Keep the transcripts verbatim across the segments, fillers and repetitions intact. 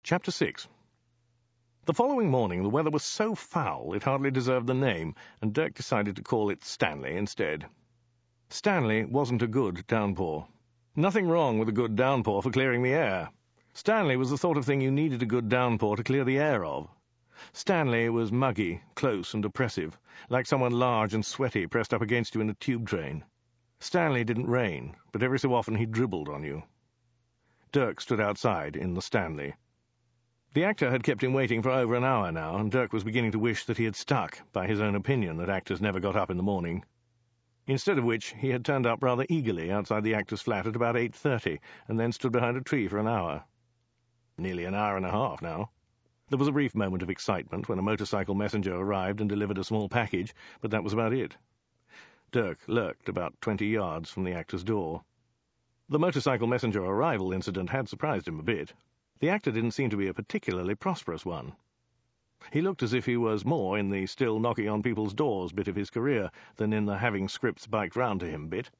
Chapter six. The following morning the weather was so foul it hardly deserved the name, and Dirk decided to call it Stanley instead. Stanley wasn't a good downpour. Nothing wrong with a good downpour for clearing the air. Stanley was the sort of thing you needed a good downpour to clear the air of. Stanley was muggy, close and oppressive, like someone large and sweaty pressed up against you in a tube train. Stanley didn't rain, but every so often he dribbled on you. Dirk stood outside in the Stanley. The actor had kept him waiting for over an hour now, and Dirk was beginning to wish that he had stuck by his own opinion that actors never got up in the morning. Instead of which, he had turned up rather eagerly outside the actor's flat at about eight thirty, and then stood behind a tree for an hour. Nearly an hour and a half now. There was a brief moment of excitement when a motorcycle messenger arrived and delivered a small package, but that was about it. Dirk lurked about twenty yards from the actor's door. The motorcycle messenger arrival incident had surprised him a bit. The actor didn't seem to be a particularly prosperous one. He looked as if he was more in the still knocking on people's doors bit of his career than in the having scripts biked round to him bit.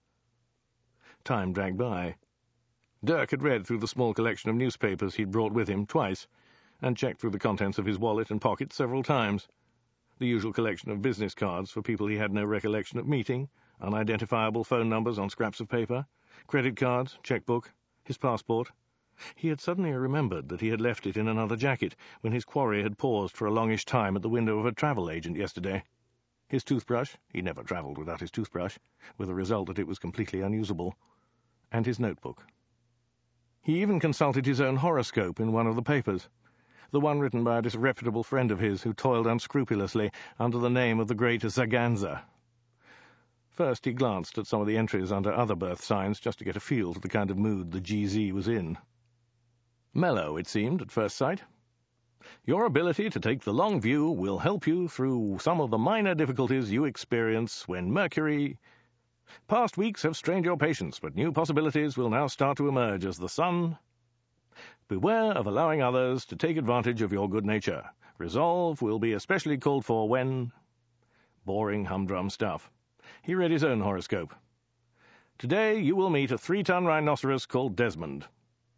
Time dragged by. Dirk had read through the small collection of newspapers he'd brought with him twice, and checked through the contents of his wallet and pocket several times. The usual collection of business cards for people he had no recollection of meeting, unidentifiable phone numbers on scraps of paper, credit cards, checkbook, his passport. He had suddenly remembered that he had left it in another jacket when his quarry had paused for a longish time at the window of a travel agent yesterday. His toothbrush — he never travelled without his toothbrush, with the result that it was completely unusable — and his notebook. He even consulted his own horoscope in one of the papers, the one written by a disreputable friend of his who toiled unscrupulously under the name of the great Zaganza. First he glanced at some of the entries under other birth signs just to get a feel for the kind of mood the G Z was in. Mellow, it seemed, at first sight. Your ability to take the long view will help you through some of the minor difficulties you experience when Mercury... Past weeks have strained your patience, but new possibilities will now start to emerge as the sun... Beware of allowing others to take advantage of your good nature. Resolve will be especially called for when... Boring, humdrum stuff. He read his own horoscope. Today you will meet a three-ton rhinoceros called Desmond.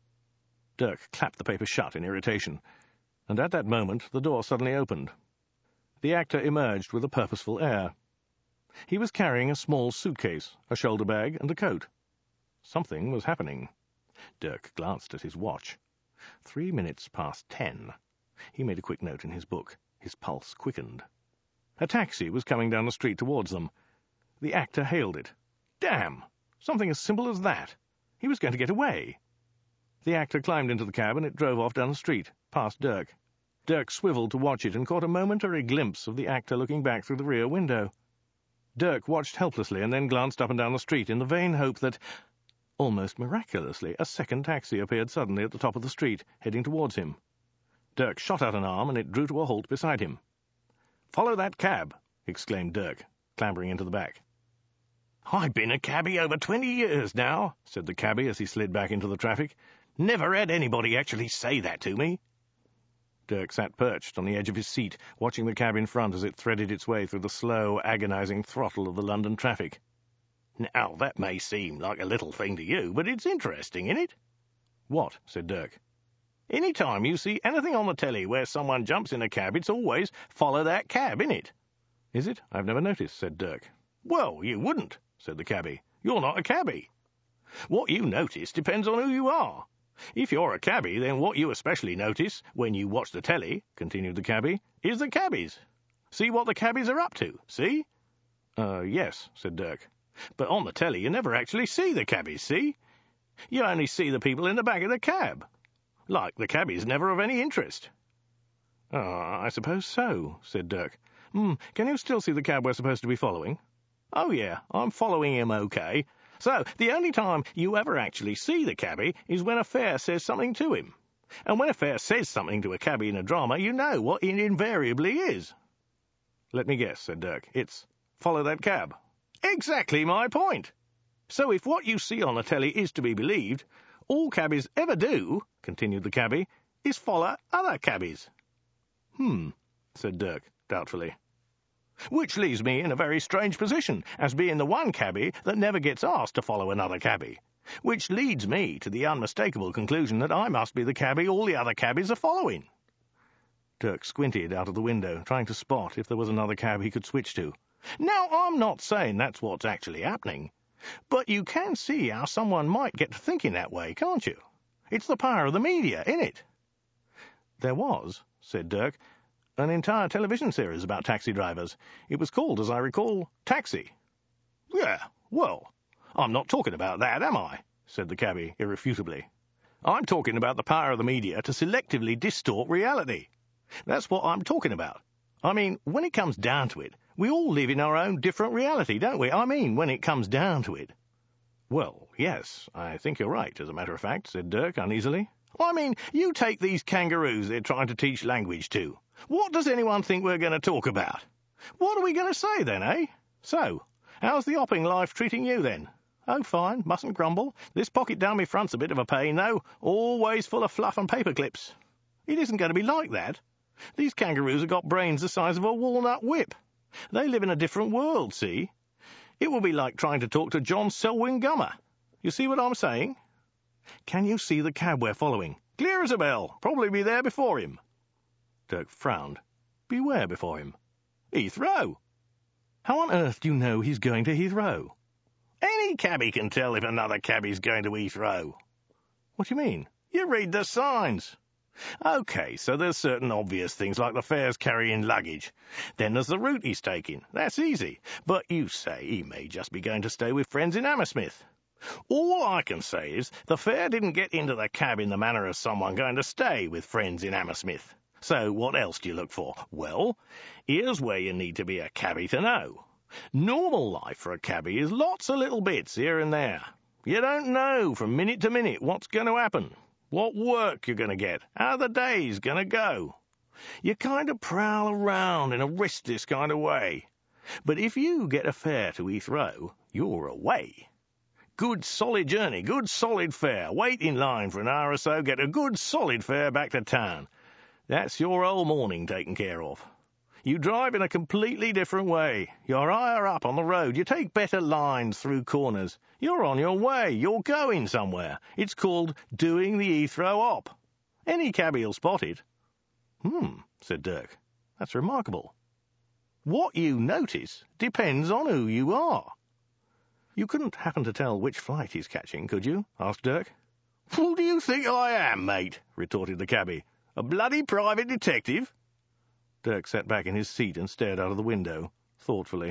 Dirk clapped the paper shut in irritation, and at that moment the door suddenly opened. The actor emerged with a purposeful air. He was carrying a small suitcase, a shoulder bag, and a coat. Something was happening. Dirk glanced at his watch. Three minutes past ten. He made a quick note in his book. His pulse quickened. A taxi was coming down the street towards them. The actor hailed it. Damn! Something as simple as that. He was going to get away. The actor climbed into the cab and it drove off down the street, past Dirk. Dirk swiveled to watch it and caught a momentary glimpse of the actor looking back through the rear window. Dirk watched helplessly and then glanced up and down the street in the vain hope that, almost miraculously, a second taxi appeared suddenly at the top of the street, heading towards him. Dirk shot out an arm and it drew to a halt beside him. "Follow that cab!" exclaimed Dirk, clambering into the back. "I've been a cabbie over twenty years now," said the cabbie as he slid back into the traffic. "Never had anybody actually say that to me." Dirk sat perched on the edge of his seat, watching the cab in front as it threaded its way through the slow, agonizing throttle of the London traffic. "Now, that may seem like a little thing to you, but it's interesting, isn't it?" "What?" said Dirk. "Any time you see anything on the telly where someone jumps in a cab, it's always, 'Follow that cab,' innit?" "Is it? I've never noticed," said Dirk. "Well, you wouldn't," said the cabbie. "You're not a cabbie. What you notice depends on who you are. If you're a cabbie, then what you especially notice when you watch the telly," continued the cabbie, "is the cabbies. See what the cabbies are up to, see?" Uh, yes," said Dirk. "But on the telly you never actually see the cabbies, see? You only see the people in the back of the cab. Like the cabbies never of any interest." "Ah, I suppose so," said Dirk. Hmm, can you still see the cab we're supposed to be following?" "Oh, yeah, I'm following him okay. So, the only time you ever actually see the cabbie is when a fare says something to him. And when a fare says something to a cabbie in a drama, you know what it invariably is." "Let me guess," said Dirk. "It's, 'Follow that cab.'" "Exactly my point. So if what you see on the telly is to be believed, all cabbies ever do," continued the cabbie, "is follow other cabbies." "Hmm," said Dirk, doubtfully. "Which leaves me in a very strange position, as being the one cabbie that never gets asked to follow another cabbie. Which leads me to the unmistakable conclusion that I must be the cabby all the other cabbies are following. Dirk squinted out of the window, trying to spot if there was another cab he could switch to. Now, I'm not saying that's what's actually happening, but you can see how someone might get to thinking that way, can't you? It's the power of the media, innit? There was, said Dirk, an entire television series about taxi drivers. It was called, as I recall, Taxi. Yeah, well, I'm not talking about that, am I? Said the cabby irrefutably. I'm talking about the power of the media to selectively distort reality. That's what I'm talking about. I mean, when it comes down to it, we all live in our own different reality, don't we? I mean, when it comes down to it. Well, yes, I think you're right, as a matter of fact, said Dirk uneasily. I mean, you take these kangaroos they're trying to teach language to. What does anyone think we're going to talk about? What are we going to say then, eh? So, how's the hopping life treating you then? Oh, fine, mustn't grumble. This pocket down my front's a bit of a pain, though, always full of fluff and paper clips. It isn't going to be like that. These kangaroos have got brains the size of a walnut whip. They live in a different world, see? It will be like trying to talk to John Selwyn Gummer. You see what I'm saying? Can you see the cab we're following? Clear as a bell. Probably be there before him. Dirk frowned. Be where before him? Heathrow. How on earth do you know he's going to Heathrow? Any cabby can tell if another cabby's going to Heathrow. What do you mean? You read the signs. OK, so there's certain obvious things like the fares carrying luggage. Then there's the route he's taking. That's easy. But you say he may just be going to stay with friends in Hammersmith. All I can say is the fare didn't get into the cab in the manner of someone going to stay with friends in Hammersmith. So what else do you look for? Well, here's where you need to be a cabby to know. Normal life for a cabby is lots of little bits here and there. You don't know from minute to minute what's going to happen, what work you're going to get, how the day's going to go. You kind of prowl around in a restless kind of way. But if you get a fare to Heathrow, you're away. Good solid journey, good solid fare. Wait in line for an hour or so, get a good solid fare back to town. That's your whole morning taken care of. You drive in a completely different way. You're higher up on the road. You take better lines through corners. You're on your way. You're going somewhere. It's called doing the Heathrow Hop. Any cabbie'll spot it. Hmm, said Dirk. That's remarkable. What you notice depends on who you are. You couldn't happen to tell which flight he's catching, could you? Asked Dirk. Who do you think I am, mate? Retorted the cabby. A bloody private detective? Dirk sat back in his seat and stared out of the window, thoughtfully.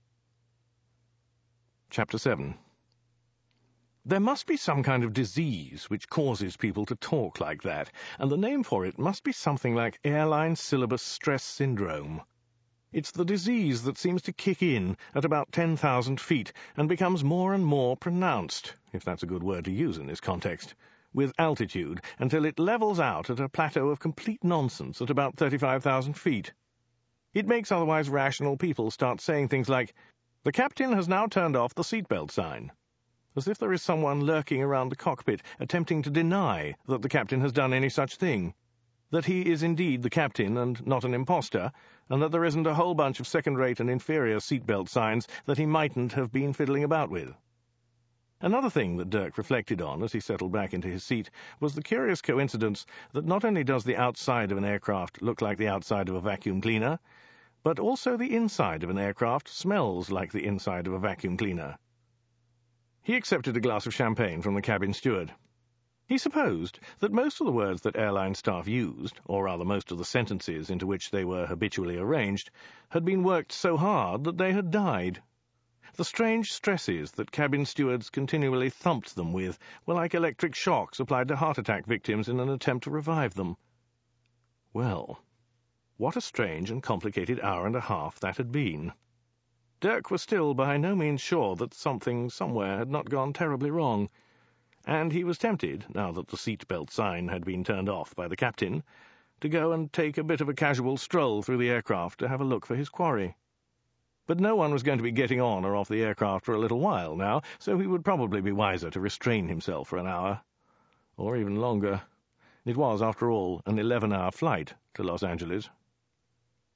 Chapter seven. There must be some kind of disease which causes people to talk like that, and the name for it must be something like airline syllabus stress syndrome. It's the disease that seems to kick in at about ten thousand feet and becomes more and more pronounced, if that's a good word to use in this context, with altitude until it levels out at a plateau of complete nonsense at about thirty-five thousand feet. It makes otherwise rational people start saying things like, "The captain has now turned off the seatbelt sign," as if there is someone lurking around the cockpit attempting to deny that the captain has done any such thing, that he is indeed the captain and not an imposter, and that there isn't a whole bunch of second-rate and inferior seatbelt signs that he mightn't have been fiddling about with. Another thing that Dirk reflected on as he settled back into his seat was the curious coincidence that not only does the outside of an aircraft look like the outside of a vacuum cleaner, but also the inside of an aircraft smells like the inside of a vacuum cleaner. He accepted a glass of champagne from the cabin steward. He supposed that most of the words that airline staff used, or rather most of the sentences into which they were habitually arranged, had been worked so hard that they had died. The strange stresses that cabin stewards continually thumped them with were like electric shocks applied to heart attack victims in an attempt to revive them. Well, what a strange and complicated hour and a half that had been. Dirk was still by no means sure that something somewhere had not gone terribly wrong, and he was tempted, now that the seat-belt sign had been turned off by the captain, to go and take a bit of a casual stroll through the aircraft to have a look for his quarry. But no one was going to be getting on or off the aircraft for a little while now, so he would probably be wiser to restrain himself for an hour, or even longer. It was, after all, an eleven-hour flight to Los Angeles.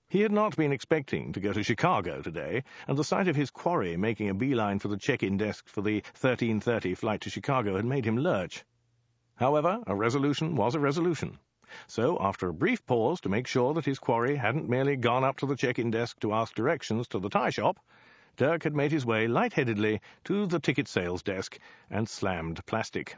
He had not been expecting to go to Chicago today, and the sight of his quarry making a beeline for the check-in desk for the thirteen thirty flight to Chicago had made him lurch. However, a resolution was a resolution. So, after a brief pause to make sure that his quarry hadn't merely gone up to the check-in desk to ask directions to the tie shop, Dirk had made his way lightheadedly to the ticket sales desk and slammed plastic.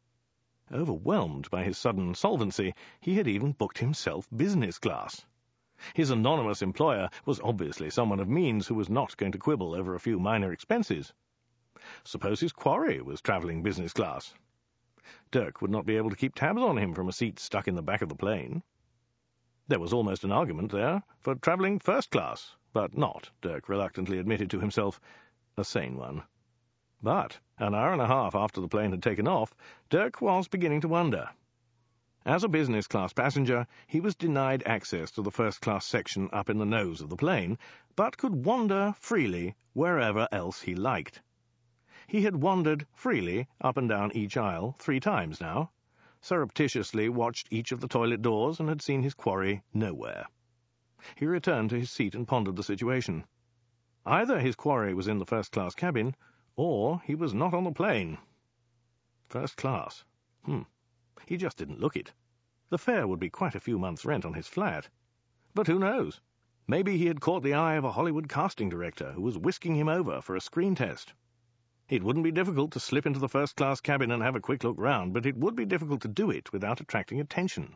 Overwhelmed by his sudden solvency, he had even booked himself business class. His anonymous employer was obviously someone of means who was not going to quibble over a few minor expenses. Suppose his quarry was travelling business class? Dirk would not be able to keep tabs on him from a seat stuck in the back of the plane. There was almost an argument there for travelling first class, but not, Dirk reluctantly admitted to himself, a sane one. But an hour and a half after the plane had taken off, Dirk was beginning to wonder. As a business-class passenger, he was denied access to the first-class section up in the nose of the plane, but could wander freely wherever else he liked. He had wandered freely up and down each aisle three times now, surreptitiously watched each of the toilet doors, and had seen his quarry nowhere. He returned to his seat and pondered the situation. Either his quarry was in the first-class cabin, or he was not on the plane. First class. Hmm. He just didn't look it. The fare would be quite a few months' rent on his flat. But who knows? Maybe he had caught the eye of a Hollywood casting director who was whisking him over for a screen test. It wouldn't be difficult to slip into the first-class cabin and have a quick look round, but it would be difficult to do it without attracting attention.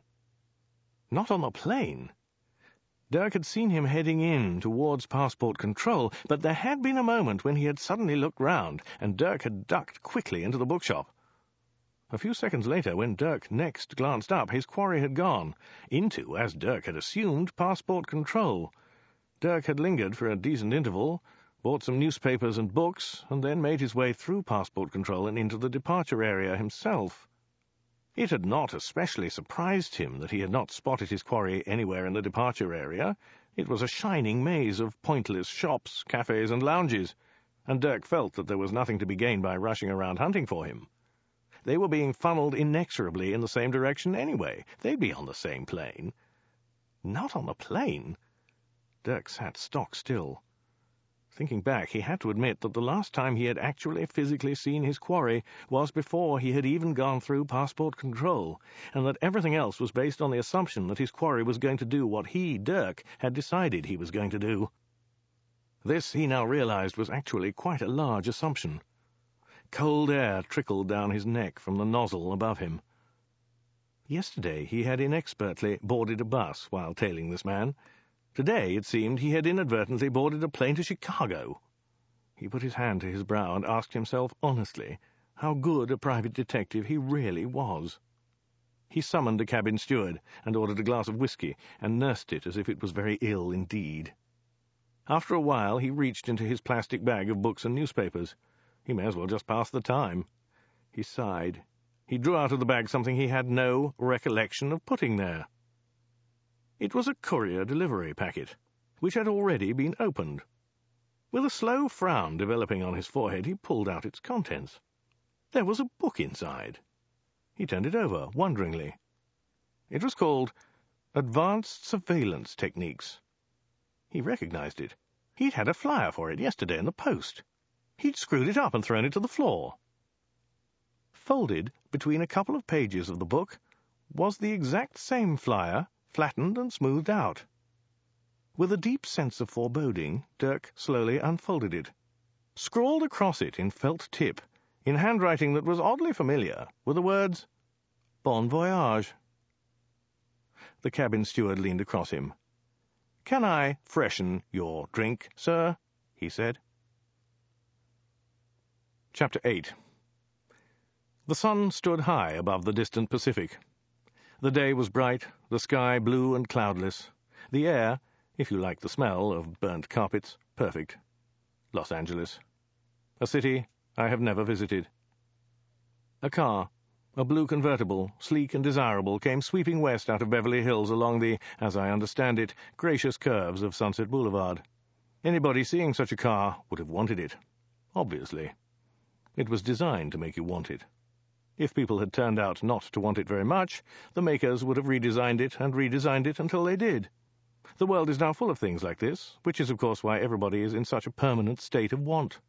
Not on the plane. Dirk had seen him heading in towards passport control, but there had been a moment when he had suddenly looked round, and Dirk had ducked quickly into the bookshop. A few seconds later, when Dirk next glanced up, his quarry had gone into, as Dirk had assumed, passport control. Dirk had lingered for a decent interval, bought some newspapers and books, and then made his way through passport control and into the departure area himself. It had not especially surprised him that he had not spotted his quarry anywhere in the departure area. It was a shining maze of pointless shops, cafes, and lounges, and Dirk felt that there was nothing to be gained by rushing around hunting for him. They were being funneled inexorably in the same direction anyway. They'd be on the same plane. Not on the plane? Dirk sat stock still. Thinking back, he had to admit that the last time he had actually physically seen his quarry was before he had even gone through passport control, and that everything else was based on the assumption that his quarry was going to do what he, Dirk, had decided he was going to do. This, he now realized, was actually quite a large assumption. Cold air trickled down his neck from the nozzle above him. Yesterday he had inexpertly boarded a bus while tailing this man. Today, it seemed, he had inadvertently boarded a plane to Chicago. He put his hand to his brow and asked himself honestly how good a private detective he really was. He summoned a cabin steward and ordered a glass of whisky and nursed it as if it was very ill indeed. After a while, he reached into his plastic bag of books and newspapers. He may as well just pass the time. He sighed. He drew out of the bag something he had no recollection of putting there. It was a courier delivery packet, which had already been opened. With a slow frown developing on his forehead, he pulled out its contents. There was a book inside. He turned it over, wonderingly. It was called Advanced Surveillance Techniques. He recognized it. He'd had a flyer for it yesterday in the post. He'd screwed it up and thrown it to the floor. Folded between a couple of pages of the book was the exact same flyer, flattened and smoothed out. With a deep sense of foreboding, Dirk slowly unfolded it. Scrawled across it in felt tip, in handwriting that was oddly familiar, were the words, Bon voyage. The cabin steward leaned across him. "Can I freshen your drink, sir?" he said. Chapter eight. The sun stood high above the distant Pacific. The day was bright, the sky blue and cloudless, the air, if you like the smell of burnt carpets, perfect. Los Angeles. A city I have never visited. A car, a blue convertible, sleek and desirable, came sweeping west out of Beverly Hills along the, as I understand it, gracious curves of Sunset Boulevard. Anybody seeing such a car would have wanted it. Obviously. It was designed to make you want it. If people had turned out not to want it very much, the makers would have redesigned it and redesigned it until they did. The world is now full of things like this, which is of course why everybody is in such a permanent state of want.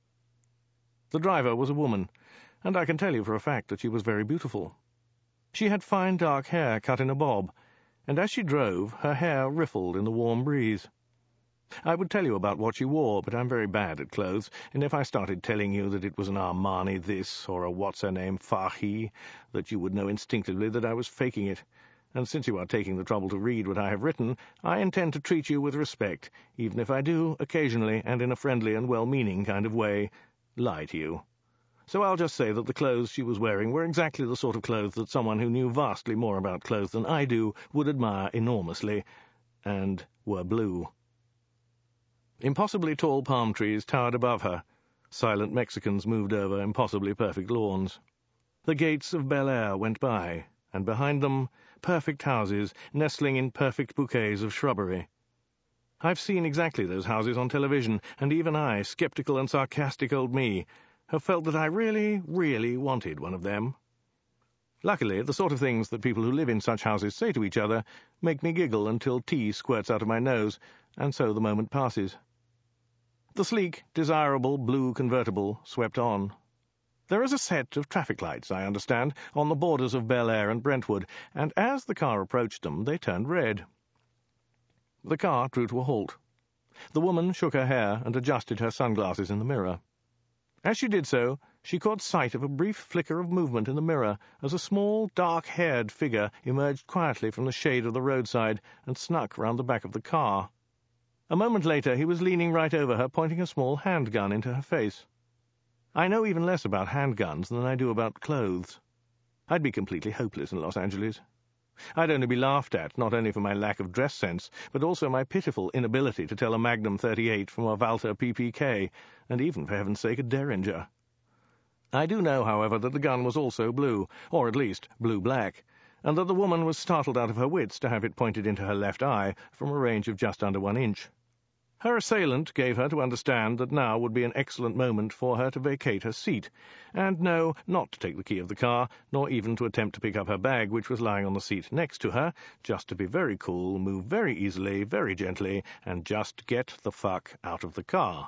The driver was a woman, and I can tell you for a fact that she was very beautiful. She had fine dark hair cut in a bob, and as she drove, her hair riffled in the warm breeze. I would tell you about what she wore, but I'm very bad at clothes, and if I started telling you that it was an Armani this or a what's-her-name Fahy, that you would know instinctively that I was faking it. And since you are taking the trouble to read what I have written, I intend to treat you with respect, even if I do, occasionally, and in a friendly and well-meaning kind of way, lie to you. So I'll just say that the clothes she was wearing were exactly the sort of clothes that someone who knew vastly more about clothes than I do would admire enormously, and were blue. Impossibly tall palm trees towered above her. Silent Mexicans moved over impossibly perfect lawns. The gates of Bel Air went by, and behind them, perfect houses nestling in perfect bouquets of shrubbery. I've seen exactly those houses on television, and even I, sceptical and sarcastic old me, have felt that I really, really wanted one of them. Luckily, the sort of things that people who live in such houses say to each other make me giggle until tea squirts out of my nose, and so the moment passes. The sleek, desirable blue convertible swept on. There is a set of traffic lights, I understand, on the borders of Bel Air and Brentwood, and as the car approached them, they turned red. The car drew to a halt. The woman shook her hair and adjusted her sunglasses in the mirror. As she did so, she caught sight of a brief flicker of movement in the mirror as a small, dark-haired figure emerged quietly from the shade of the roadside and snuck round the back of the car. A moment later, he was leaning right over her, pointing a small handgun into her face. I know even less about handguns than I do about clothes. I'd be completely hopeless in Los Angeles. I'd only be laughed at, not only for my lack of dress sense, but also my pitiful inability to tell a Magnum thirty-eight from a Walther P P K, and even, for heaven's sake, a Derringer. I do know, however, that the gun was also blue, or at least blue-black, and that the woman was startled out of her wits to have it pointed into her left eye from a range of just under one inch. Her assailant gave her to understand that now would be an excellent moment for her to vacate her seat, and no, not to take the key of the car, nor even to attempt to pick up her bag, which was lying on the seat next to her, just to be very cool, move very easily, very gently, and just get the fuck out of the car.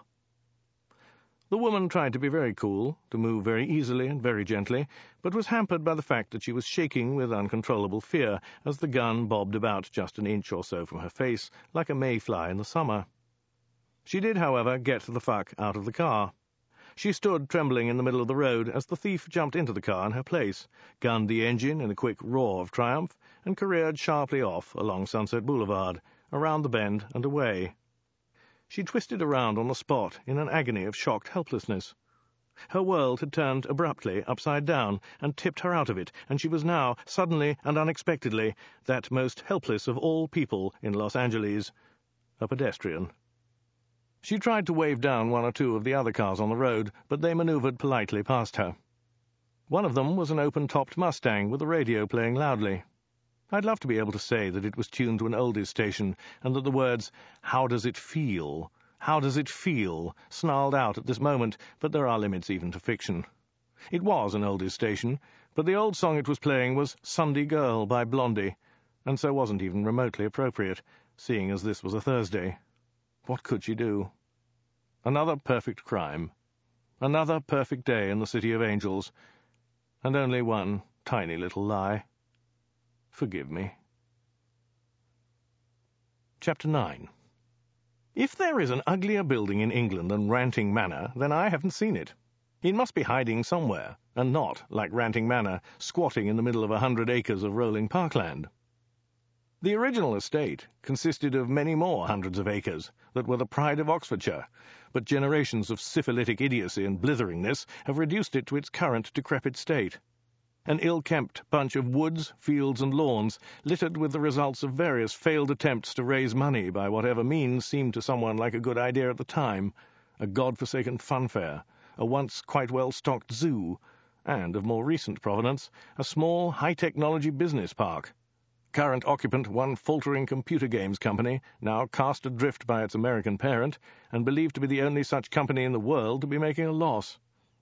The woman tried to be very cool, to move very easily and very gently, but was hampered by the fact that she was shaking with uncontrollable fear as the gun bobbed about just an inch or so from her face, like a mayfly in the summer. She did, however, get the fuck out of the car. She stood trembling in the middle of the road as the thief jumped into the car in her place, gunned the engine in a quick roar of triumph, and careered sharply off along Sunset Boulevard, around the bend and away. She twisted around on the spot in an agony of shocked helplessness. Her world had turned abruptly upside down and tipped her out of it, and she was now, suddenly and unexpectedly, that most helpless of all people in Los Angeles, a pedestrian. She tried to wave down one or two of the other cars on the road, but they manoeuvred politely past her. One of them was an open-topped Mustang with a radio playing loudly. I'd love to be able to say that it was tuned to an oldies station, and that the words, "How does it feel? How does it feel?" snarled out at this moment, but there are limits even to fiction. It was an oldies station, but the old song it was playing was "Sunday Girl" by Blondie, and so wasn't even remotely appropriate, seeing as this was a Thursday. What could she do? Another perfect crime. Another perfect day in the City of Angels. And only one tiny little lie. Forgive me. Chapter nine. If there is an uglier building in England than Ranting Manor, then I haven't seen it. It must be hiding somewhere, and not, like Ranting Manor, squatting in the middle of a hundred acres of rolling parkland. The original estate consisted of many more hundreds of acres that were the pride of Oxfordshire, but generations of syphilitic idiocy and blitheringness have reduced it to its current decrepit state. An ill-kempt bunch of woods, fields, and lawns, littered with the results of various failed attempts to raise money by whatever means seemed to someone like a good idea at the time, a god-forsaken funfair, a once quite well-stocked zoo, and, of more recent provenance, a small high-technology business park. Current occupant one faltering computer games company, now cast adrift by its American parent, and believed to be the only such company in the world to be making a loss.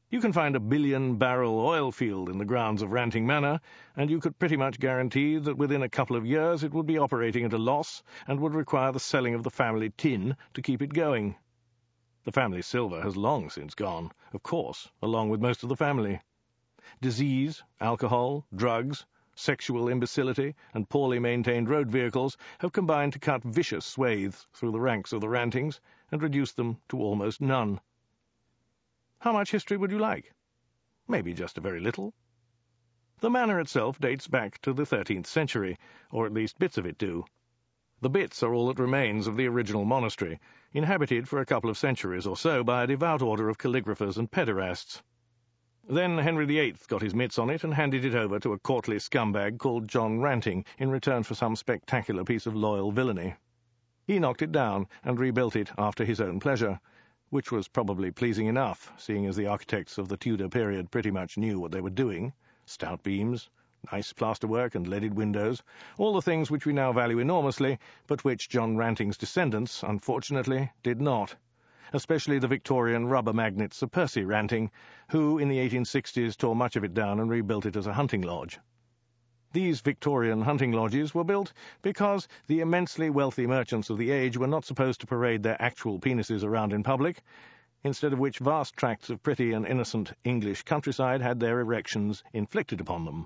You can find a billion-barrel oil field in the grounds of Ranting Manor, and you could pretty much guarantee that within a couple of years it would be operating at a loss and would require the selling of the family tin to keep it going. The family silver has long since gone, of course, along with most of the family. Disease, alcohol, drugs, sexual imbecility, and poorly maintained road vehicles have combined to cut vicious swathes through the ranks of the Rantings and reduce them to almost none. How much history would you like? Maybe just a very little. The manor itself dates back to the thirteenth century, or at least bits of it do. The bits are all that remains of the original monastery, inhabited for a couple of centuries or so by a devout order of calligraphers and pederasts. Then Henry the Eighth got his mitts on it and handed it over to a courtly scumbag called John Ranting in return for some spectacular piece of loyal villainy. He knocked it down and rebuilt it after his own pleasure, which was probably pleasing enough, seeing as the architects of the Tudor period pretty much knew what they were doing. Stout beams, nice plasterwork and leaded windows, all the things which we now value enormously, but which John Ranting's descendants, unfortunately, did not, especially the Victorian rubber magnate Sir Percy Ranting, who in the eighteen sixties tore much of it down and rebuilt it as a hunting lodge. These Victorian hunting lodges were built because the immensely wealthy merchants of the age were not supposed to parade their actual penises around in public, instead of which vast tracts of pretty and innocent English countryside had their erections inflicted upon them.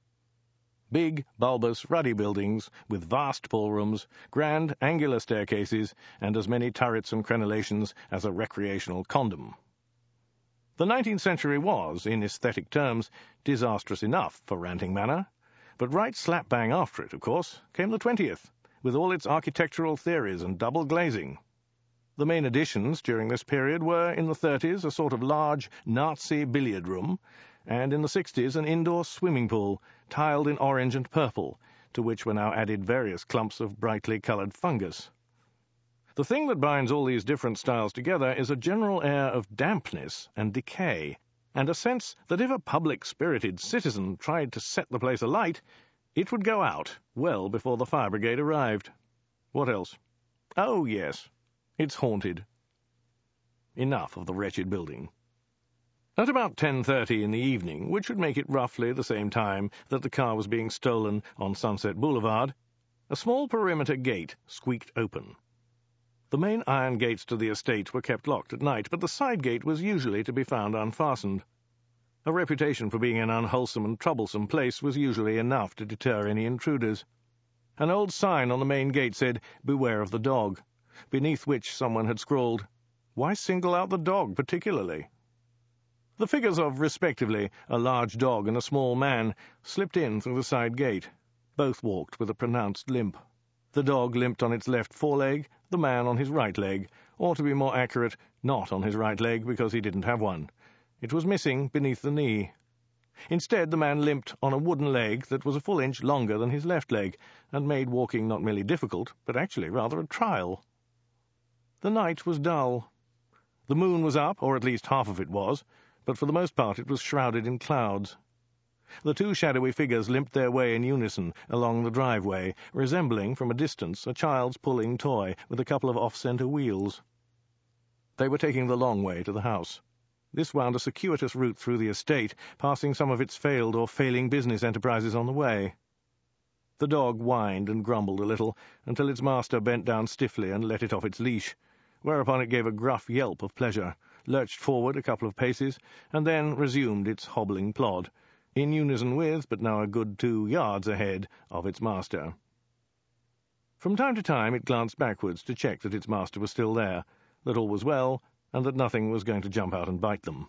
Big, bulbous, ruddy buildings, with vast ballrooms, grand, angular staircases, and as many turrets and crenellations as a recreational condom. The nineteenth century was, in aesthetic terms, disastrous enough for Ranting Manor, but right slap bang after it, of course, came the twentieth, with all its architectural theories and double glazing. The main additions during this period were, in the thirties, a sort of large Nazi billiard room, and in the sixties an indoor swimming pool, tiled in orange and purple, to which were now added various clumps of brightly coloured fungus. The thing that binds all these different styles together is a general air of dampness and decay, and a sense that if a public-spirited citizen tried to set the place alight, it would go out well before the fire brigade arrived. What else? Oh, yes, it's haunted. Enough of the wretched building. At about ten thirty in the evening, which would make it roughly the same time that the car was being stolen on Sunset Boulevard, a small perimeter gate squeaked open. The main iron gates to the estate were kept locked at night, but the side gate was usually to be found unfastened. A reputation for being an unwholesome and troublesome place was usually enough to deter any intruders. An old sign on the main gate said, "Beware of the dog," beneath which someone had scrawled, "Why single out the dog particularly?" The figures of, respectively, a large dog and a small man slipped in through the side gate. Both walked with a pronounced limp. The dog limped on its left foreleg, the man on his right leg, or to be more accurate, not on his right leg because he didn't have one. It was missing beneath the knee. Instead, the man limped on a wooden leg that was a full inch longer than his left leg, and made walking not merely difficult, but actually rather a trial. The night was dull. The moon was up, or at least half of it was, but for the most part it was shrouded in clouds. The two shadowy figures limped their way in unison along the driveway, resembling, from a distance, a child's pulling toy with a couple of off-centre wheels. They were taking the long way to the house. This wound a circuitous route through the estate, passing some of its failed or failing business enterprises on the way. The dog whined and grumbled a little, until its master bent down stiffly and let it off its leash, whereupon it gave a gruff yelp of pleasure, lurched forward a couple of paces, and then resumed its hobbling plod, in unison with, but now a good two yards ahead, of its master. From time to time it glanced backwards to check that its master was still there, that all was well, and that nothing was going to jump out and bite them.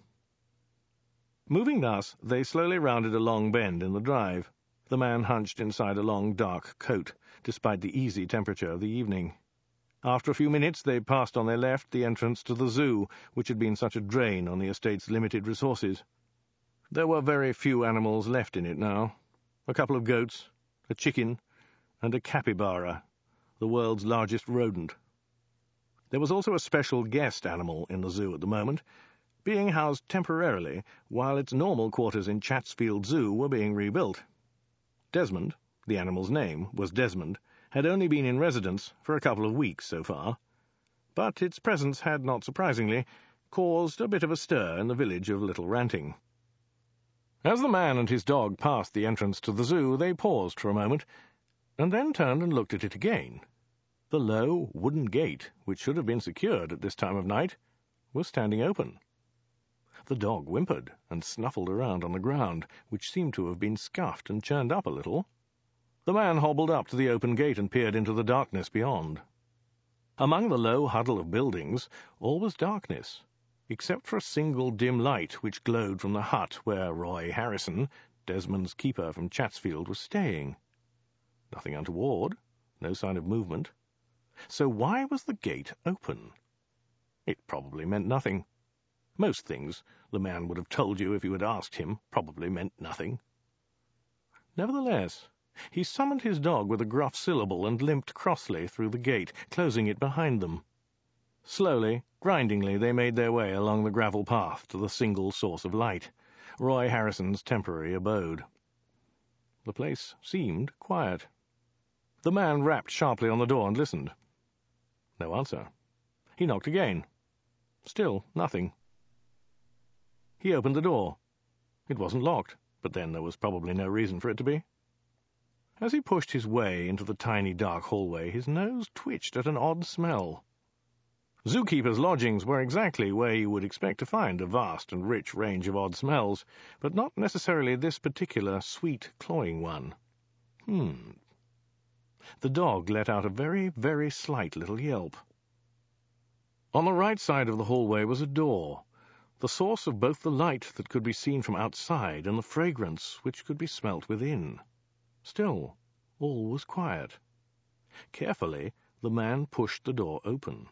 Moving thus, they slowly rounded a long bend in the drive, the man hunched inside a long dark coat, despite the easy temperature of the evening. After a few minutes they passed on their left the entrance to the zoo, which had been such a drain on the estate's limited resources. There were very few animals left in it now. A couple of goats, a chicken, and a capybara, the world's largest rodent. There was also a special guest animal in the zoo at the moment, being housed temporarily while its normal quarters in Chatsfield Zoo were being rebuilt. Desmond, the animal's name was Desmond, had only been in residence for a couple of weeks so far, but its presence had, not surprisingly, caused a bit of a stir in the village of Little Ranting. As the man and his dog passed the entrance to the zoo, they paused for a moment, and then turned and looked at it again. The low wooden gate, which should have been secured at this time of night, was standing open. The dog whimpered and snuffled around on the ground, which seemed to have been scuffed and churned up a little. The man hobbled up to the open gate and peered into the darkness beyond. Among the low huddle of buildings, all was darkness, except for a single dim light which glowed from the hut where Roy Harrison, Desmond's keeper from Chatsfield, was staying. Nothing untoward, no sign of movement. So why was the gate open? It probably meant nothing. Most things, the man would have told you if you had asked him, probably meant nothing. Nevertheless, he summoned his dog with a gruff syllable and limped crossly through the gate, closing it behind them. Slowly, grindingly, they made their way along the gravel path to the single source of light, Roy Harrison's temporary abode. The place seemed quiet. The man rapped sharply on the door and listened. No answer. He knocked again. Still nothing. He opened the door. It wasn't locked, but then there was probably no reason for it to be. As he pushed his way into the tiny dark hallway, his nose twitched at an odd smell. Zookeepers' lodgings were exactly where you would expect to find a vast and rich range of odd smells, but not necessarily this particular sweet, cloying one. Hmm. The dog let out a very, very slight little yelp. On the right side of the hallway was a door, the source of both the light that could be seen from outside and the fragrance which could be smelt within. Still, all was quiet. Carefully, the man pushed the door open.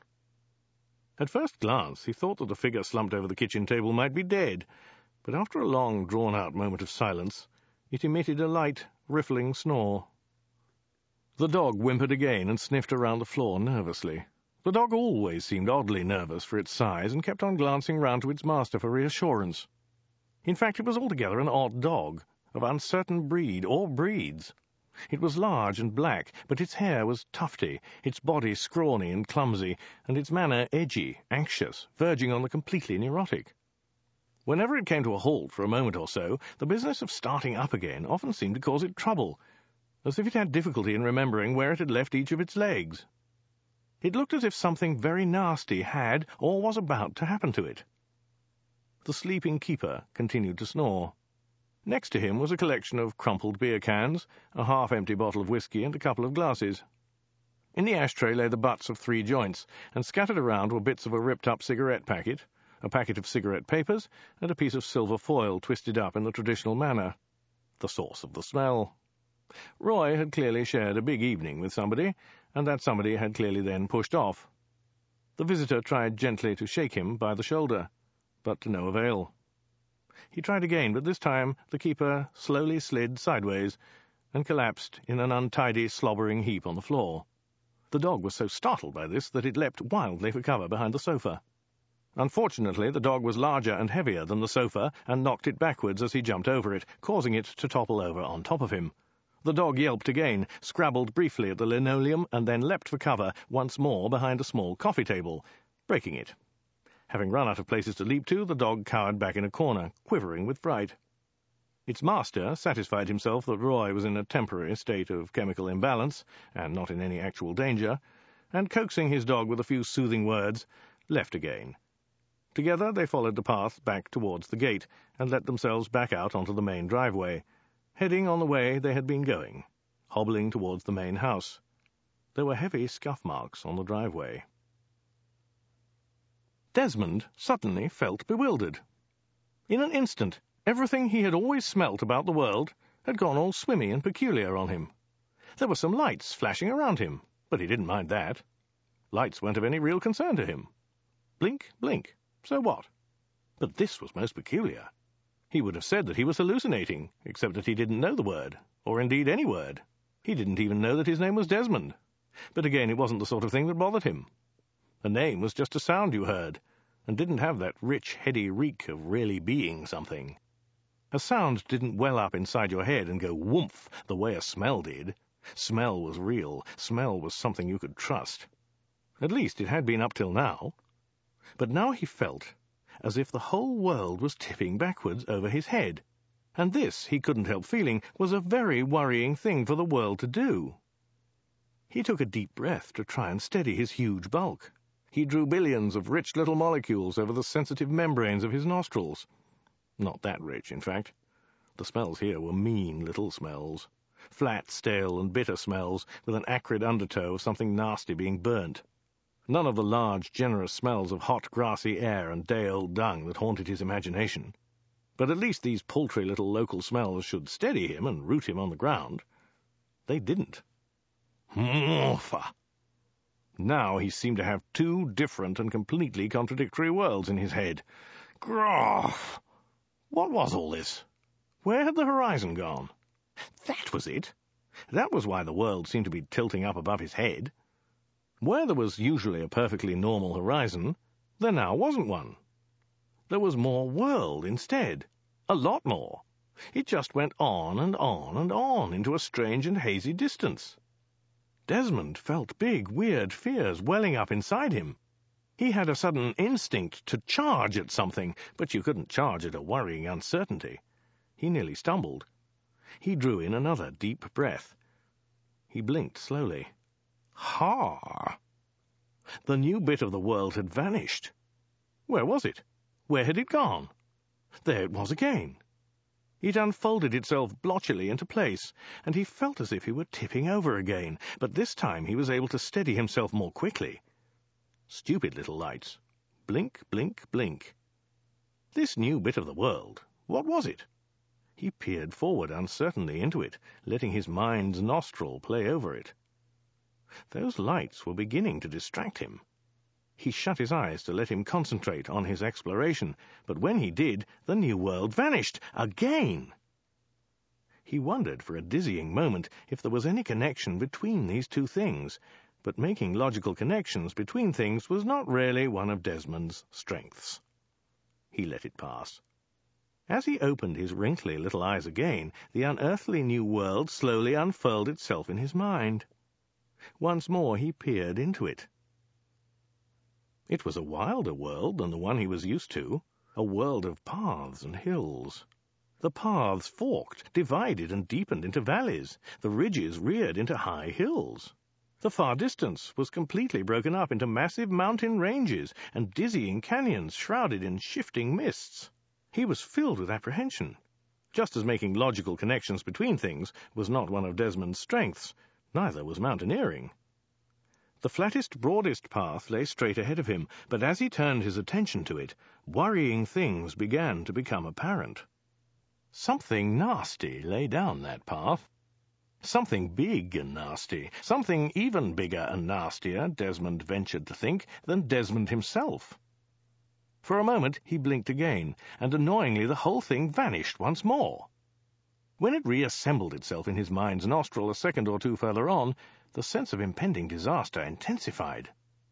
At first glance, he thought that the figure slumped over the kitchen table might be dead, but after a long, drawn-out moment of silence, it emitted a light, riffling snore. The dog whimpered again and sniffed around the floor nervously. The dog always seemed oddly nervous for its size and kept on glancing round to its master for reassurance. In fact, it was altogether an odd dog, of uncertain breed or breeds. It was large and black, but its hair was tufty, its body scrawny and clumsy, and its manner edgy, anxious, verging on the completely neurotic. Whenever it came to a halt for a moment or so, the business of starting up again often seemed to cause it trouble, as if it had difficulty in remembering where it had left each of its legs. It looked as if something very nasty had or was about to happen to it. The sleeping keeper continued to snore. Next to him was a collection of crumpled beer cans, a half-empty bottle of whiskey, and a couple of glasses. In the ashtray lay the butts of three joints, and scattered around were bits of a ripped-up cigarette packet, a packet of cigarette papers, and a piece of silver foil twisted up in the traditional manner. The source of the smell. Roy had clearly shared a big evening with somebody, and that somebody had clearly then pushed off. The visitor tried gently to shake him by the shoulder, but to no avail. He tried again, but this time the keeper slowly slid sideways and collapsed in an untidy, slobbering heap on the floor. The dog was so startled by this that it leapt wildly for cover behind the sofa. Unfortunately, the dog was larger and heavier than the sofa and knocked it backwards as he jumped over it, causing it to topple over on top of him. The dog yelped again, scrabbled briefly at the linoleum, and then leapt for cover once more behind a small coffee table, breaking it. Having run out of places to leap to, the dog cowered back in a corner, quivering with fright. Its master satisfied himself that Roy was in a temporary state of chemical imbalance, and not in any actual danger, and coaxing his dog with a few soothing words, left again. Together they followed the path back towards the gate, and let themselves back out onto the main driveway, heading on the way they had been going, hobbling towards the main house. There were heavy scuff marks on the driveway. Desmond suddenly felt bewildered. In an instant, everything he had always smelt about the world had gone all swimmy and peculiar on him. There were some lights flashing around him, but he didn't mind that. Lights weren't of any real concern to him. Blink, blink, so what? But this was most peculiar. He would have said that he was hallucinating, except that he didn't know the word, or indeed any word. He didn't even know that his name was Desmond. But again, it wasn't the sort of thing that bothered him. A name was just a sound you heard, and didn't have that rich, heady reek of really being something. A sound didn't well up inside your head and go whoomph the way a smell did. Smell was real. Smell was something you could trust. At least it had been up till now. But now he felt as if the whole world was tipping backwards over his head, and this, he couldn't help feeling, was a very worrying thing for the world to do. He took a deep breath to try and steady his huge bulk. He drew billions of rich little molecules over the sensitive membranes of his nostrils. Not that rich, in fact. The smells here were mean little smells. Flat, stale, and bitter smells, with an acrid undertow of something nasty being burnt. None of the large, generous smells of hot, grassy air and day-old dung that haunted his imagination. But at least these paltry little local smells should steady him and root him on the ground. They didn't. Morpha! Now he seemed to have two different and completely contradictory worlds in his head. Grogh! What was all this? Where had the horizon gone? That was it. That was why the world seemed to be tilting up above his head. Where there was usually a perfectly normal horizon, there now wasn't one. There was more world instead. A lot more. It just went on and on and on into a strange and hazy distance. Desmond felt big, weird fears welling up inside him. He had a sudden instinct to charge at something, but you couldn't charge at a worrying uncertainty. He nearly stumbled. He drew in another deep breath. He blinked slowly. Ha! The new bit of the world had vanished. Where was it? Where had it gone? There it was again. It unfolded itself blotchily into place, and he felt as if he were tipping over again, but this time he was able to steady himself more quickly. Stupid little lights. Blink, blink, blink. This new bit of the world, what was it? He peered forward uncertainly into it, letting his mind's nostril play over it. Those lights were beginning to distract him. He shut his eyes to let him concentrate on his exploration, but when he did, the new world vanished again. He wondered for a dizzying moment if there was any connection between these two things, but making logical connections between things was not really one of Desmond's strengths. He let it pass. As he opened his wrinkly little eyes again, the unearthly new world slowly unfurled itself in his mind. Once more he peered into it. It was a wilder world than the one he was used to, a world of paths and hills. The paths forked, divided and deepened into valleys, the ridges reared into high hills. The far distance was completely broken up into massive mountain ranges and dizzying canyons shrouded in shifting mists. He was filled with apprehension. Just as making logical connections between things was not one of Desmond's strengths, neither was mountaineering. The flattest, broadest path lay straight ahead of him, but as he turned his attention to it, worrying things began to become apparent. Something nasty lay down that path. Something big and nasty, something even bigger and nastier, Desmond ventured to think, than Desmond himself. For a moment he blinked again, and annoyingly the whole thing vanished once more. When it reassembled itself in his mind's nostril a second or two further on, the sense of impending disaster intensified.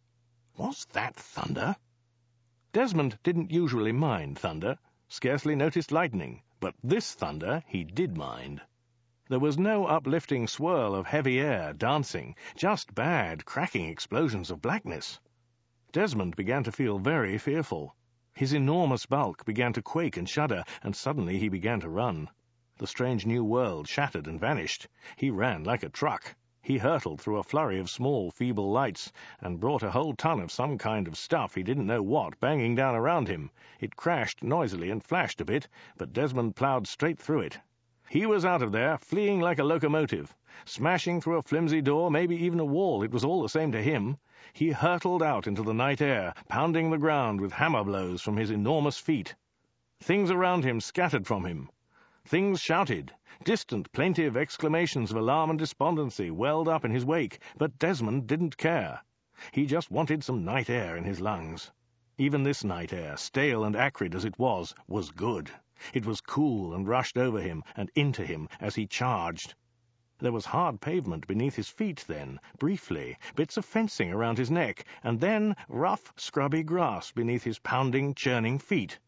Was that thunder? Desmond didn't usually mind thunder, scarcely noticed lightning, but this thunder he did mind. There was no uplifting swirl of heavy air dancing, just bad, cracking explosions of blackness. Desmond began to feel very fearful. His enormous bulk began to quake and shudder, and suddenly he began to run. The strange new world shattered and vanished. He ran like a truck. He hurtled through a flurry of small, feeble lights, and brought a whole ton of some kind of stuff, he didn't know what, banging down around him. It crashed noisily and flashed a bit, but Desmond ploughed straight through it. He was out of there, fleeing like a locomotive. Smashing through a flimsy door, maybe even a wall, it was all the same to him. He hurtled out into the night air, pounding the ground with hammer blows from his enormous feet. Things around him scattered from him. Things shouted. Distant, plaintive exclamations of alarm and despondency welled up in his wake, but Desmond didn't care. He just wanted some night air in his lungs. Even this night air, stale and acrid as it was, was good. It was cool and rushed over him and into him as he charged. There was hard pavement beneath his feet then, briefly, bits of fencing around his neck, and then rough, scrubby grass beneath his pounding, churning feet.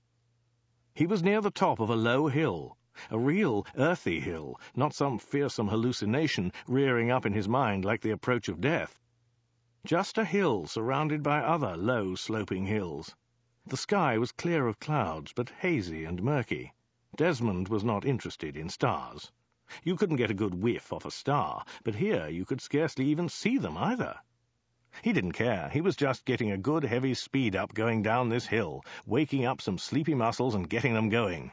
He was near the top of a low hill, a real earthy hill, not some fearsome hallucination rearing up in his mind like the approach of death. Just a hill surrounded by other low, sloping hills. The sky was clear of clouds, but hazy and murky. Desmond was not interested in stars. You couldn't get a good whiff off a star, but here you could scarcely even see them either. He didn't care. He was just getting a good heavy speed up going down this hill, waking up some sleepy muscles and getting them going.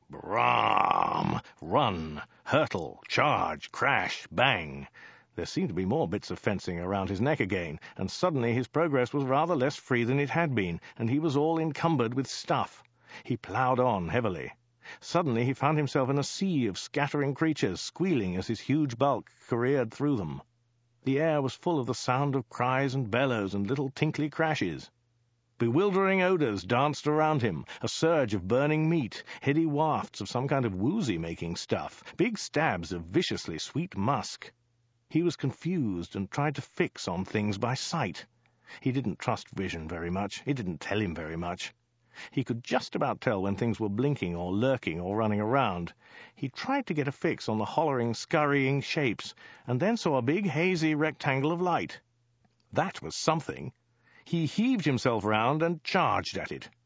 Bram! Run! Hurtle! Charge! Crash! Bang! There seemed to be more bits of fencing around his neck again, and suddenly his progress was rather less free than it had been, and he was all encumbered with stuff. He ploughed on heavily. Suddenly he found himself in a sea of scattering creatures, squealing as his huge bulk careered through them. The air was full of the sound of cries and bellows and little tinkly crashes. Bewildering odours danced around him, a surge of burning meat, heady wafts of some kind of woozy-making stuff, big stabs of viciously sweet musk. He was confused and tried to fix on things by sight. He didn't trust vision very much. It didn't tell him very much. He could just about tell when things were blinking or lurking or running around. He tried to get a fix on the hollering, scurrying shapes, and then saw a big, hazy rectangle of light. That was something. He heaved himself round and charged at it.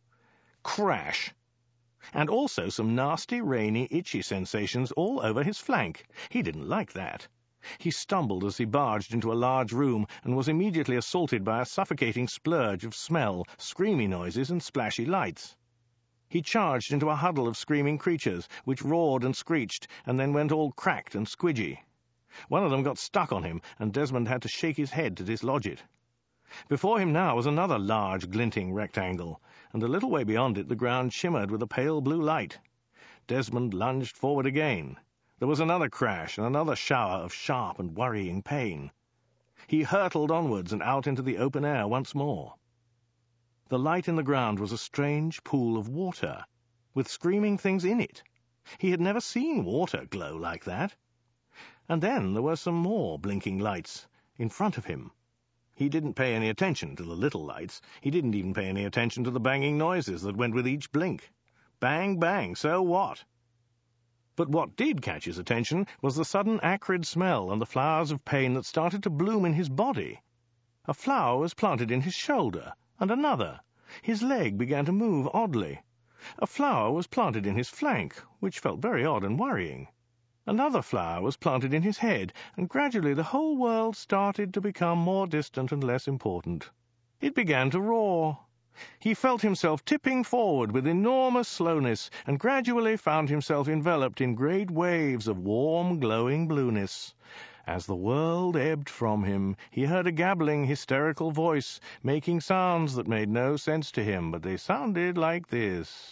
Crash! And also some nasty, rainy, itchy sensations all over his flank. He didn't like that. He stumbled as he barged into a large room and was immediately assaulted by a suffocating splurge of smell, screamy noises, and splashy lights. He charged into a huddle of screaming creatures, which roared and screeched, and then went all cracked and squidgy. One of them got stuck on him, and Desmond had to shake his head to dislodge it. Before him now was another large, glinting rectangle, and a little way beyond it the ground shimmered with a pale blue light. Desmond lunged forward again. There was another crash and another shower of sharp and worrying pain. He hurtled onwards and out into the open air once more. The light in the ground was a strange pool of water, with screaming things in it. He had never seen water glow like that. And then there were some more blinking lights in front of him. He didn't pay any attention to the little lights. He didn't even pay any attention to the banging noises that went with each blink. Bang, bang, so what? But what did catch his attention was the sudden acrid smell and the flowers of pain that started to bloom in his body. A flower was planted in his shoulder, and another. His leg began to move oddly. A flower was planted in his flank, which felt very odd and worrying. Another flower was planted in his head, and gradually the whole world started to become more distant and less important. It began to roar. He felt himself tipping forward with enormous slowness, and gradually found himself enveloped in great waves of warm, glowing blueness. As the world ebbed from him, he heard a gabbling, hysterical voice, making sounds that made no sense to him, but they sounded like this.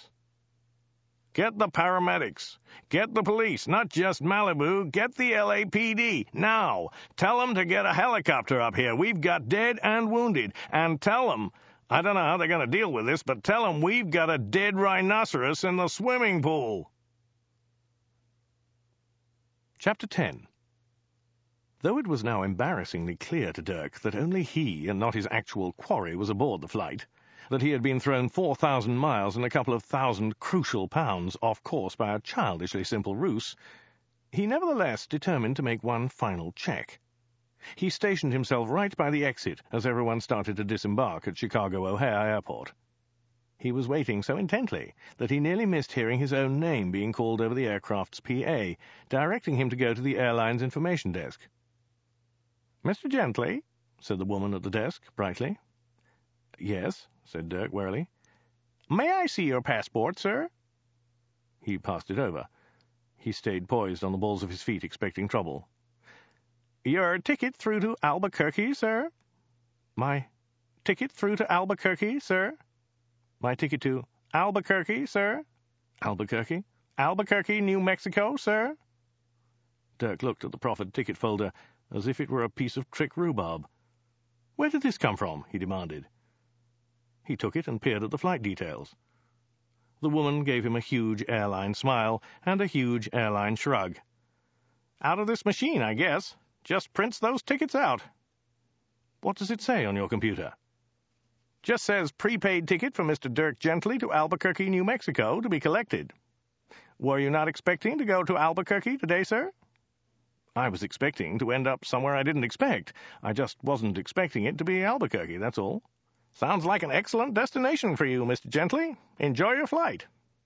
Get the paramedics. Get the police, not just Malibu. Get the L A P D, now. Tell them to get a helicopter up here. We've got dead and wounded. And tell them... I don't know how they're going to deal with this, but tell them we've got a dead rhinoceros in the swimming pool. Chapter ten. Though it was now embarrassingly clear to Dirk that only he and not his actual quarry was aboard the flight, that he had been thrown four thousand miles and a couple of thousand crucial pounds off course by a childishly simple ruse, he nevertheless determined to make one final check. He stationed himself right by the exit as everyone started to disembark at Chicago O'Hare Airport. He was waiting so intently that he nearly missed hearing his own name being called over the aircraft's P A, directing him to go to the airline's information desk. "Mister Gently," said the woman at the desk, brightly. "Yes," said Dirk warily. "May I see your passport, sir?" He passed it over. He stayed poised on the balls of his feet, expecting trouble. "Your ticket through to Albuquerque, sir?" "My ticket through to Albuquerque, sir?" "My ticket to Albuquerque, sir?" "Albuquerque? Albuquerque, New Mexico, sir?" Dirk looked at the proffered ticket folder as if it were a piece of trick rhubarb. "Where did this come from?" he demanded. He took it and peered at the flight details. The woman gave him a huge airline smile and a huge airline shrug. "Out of this machine, I guess. Just prints those tickets out." "What does it say on your computer?" "Just says prepaid ticket for Mister Dirk Gently to Albuquerque, New Mexico, to be collected. Were you not expecting to go to Albuquerque today, sir?" "I was expecting to end up somewhere I didn't expect. I just wasn't expecting it to be Albuquerque, that's all." "Sounds like an excellent destination for you, Mister Gently. Enjoy your flight."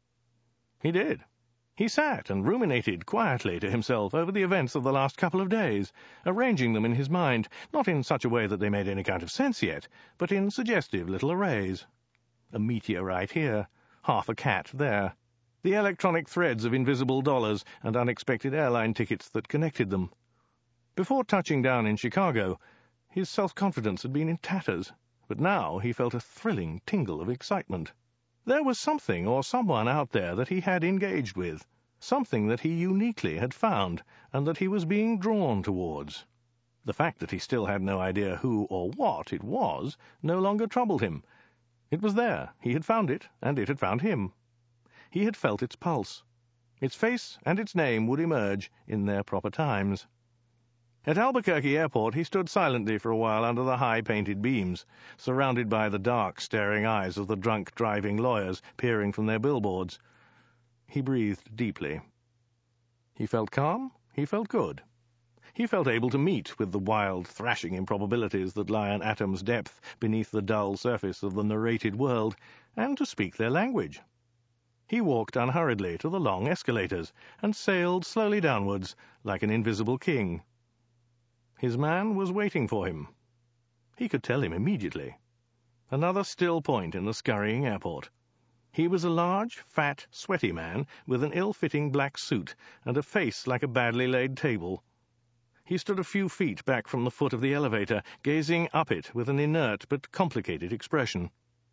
He did. He sat and ruminated quietly to himself over the events of the last couple of days, arranging them in his mind, not in such a way that they made any kind of sense yet, but in suggestive little arrays. A meteorite here, half a cat there, the electronic threads of invisible dollars and unexpected airline tickets that connected them. Before touching down in Chicago, his self-confidence had been in tatters, but now he felt a thrilling tingle of excitement. There was something or someone out there that he had engaged with, something that he uniquely had found, and that he was being drawn towards. The fact that he still had no idea who or what it was no longer troubled him. It was there, he had found it, and it had found him. He had felt its pulse. Its face and its name would emerge in their proper times. At Albuquerque Airport he stood silently for a while under the high painted beams, surrounded by the dark, staring eyes of the drunk driving lawyers peering from their billboards. He breathed deeply. He felt calm, he felt good. He felt able to meet with the wild, thrashing improbabilities that lie an atom's depth beneath the dull surface of the narrated world, and to speak their language. He walked unhurriedly to the long escalators, and sailed slowly downwards like an invisible king. His man was waiting for him. He could tell him immediately. Another still point in the scurrying airport. He was a large, fat, sweaty man with an ill-fitting black suit and a face like a badly laid table. He stood a few feet back from the foot of the elevator, gazing up it with an inert but complicated expression.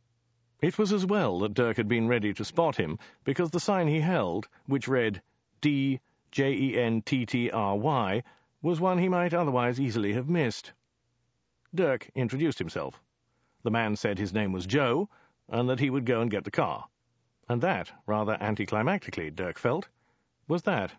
It was as well that Dirk had been ready to spot him, because the sign he held, which read D J E N T T R Y, was one he might otherwise easily have missed. Dirk introduced himself. The man said his name was Joe, and that he would go and get the car. And that, rather anticlimactically, Dirk felt, was that.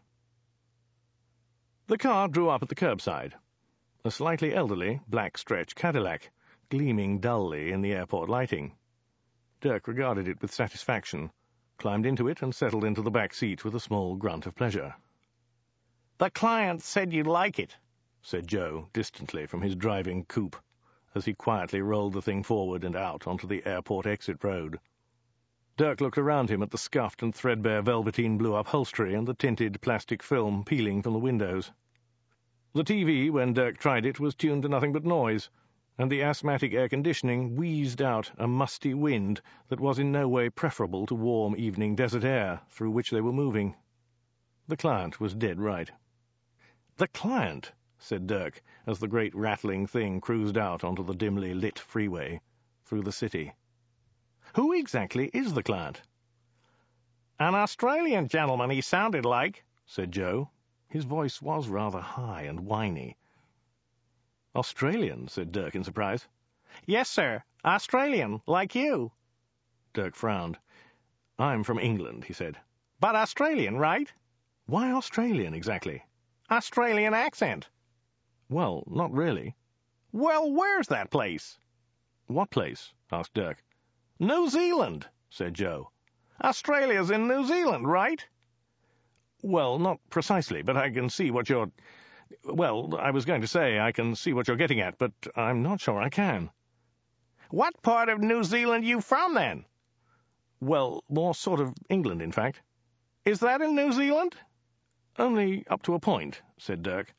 The car drew up at the curbside. A slightly elderly, black-stretch Cadillac, gleaming dully in the airport lighting. Dirk regarded it with satisfaction, climbed into it, and settled into the back seat with a small grunt of pleasure. "The client said you'd like it," said Joe, distantly from his driving coupe, as he quietly rolled the thing forward and out onto the airport exit road. Dirk looked around him at the scuffed and threadbare velveteen blue upholstery and the tinted plastic film peeling from the windows. The T V, when Dirk tried it, was tuned to nothing but noise, and the asthmatic air conditioning wheezed out a musty wind that was in no way preferable to warm evening desert air through which they were moving. The client was dead right. "The client," said Dirk, as the great rattling thing cruised out onto the dimly lit freeway, through the city. "Who exactly is the client?" "An Australian gentleman, he sounded like," said Joe. His voice was rather high and whiny. "Australian?" said Dirk in surprise. "Yes, sir. Australian, like you." Dirk frowned. "I'm from England," he said. "But Australian, right?" "Why Australian, exactly?" "Australian accent." "Well, not really." "Well, where's that place?" "What place?" asked Dirk. "New Zealand," said Joe. "Australia's in New Zealand, right?" "Well, not precisely, but I can see what you're... Well, I was going to say I can see what you're getting at, but I'm not sure I can." "What part of New Zealand you from, then?" "Well, more sort of England, in fact." "Is that in New Zealand?" "Only up to a point," said Dirk.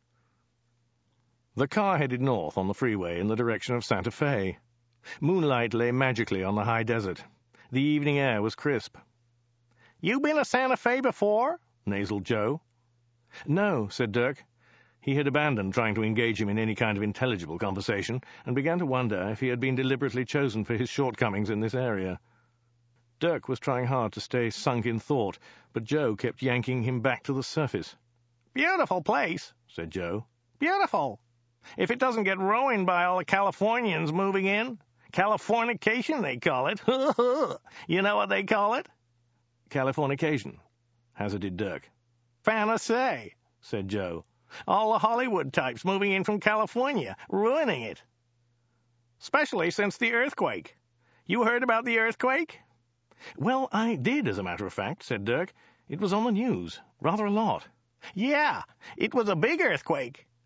The car headed north on the freeway in the direction of Santa Fe. Moonlight lay magically on the high desert. The evening air was crisp. "You been to Santa Fe before?" nasaled Joe. "No," said Dirk. He had abandoned trying to engage him in any kind of intelligible conversation, and began to wonder if he had been deliberately chosen for his shortcomings in this area. Dirk was trying hard to stay sunk in thought, but Joe kept yanking him back to the surface. "Beautiful place," said Joe. "Beautiful. If it doesn't get ruined by all the Californians moving in. Californication, they call it. You know what they call it?" "Californication," hazarded Dirk. "Fantasy," said Joe. "All the Hollywood types moving in from California, ruining it. Especially since the earthquake. You heard about the earthquake?" "Well, I did, as a matter of fact," said Dirk. "It was on the news, rather a lot." "Yeah, it was a big earthquake.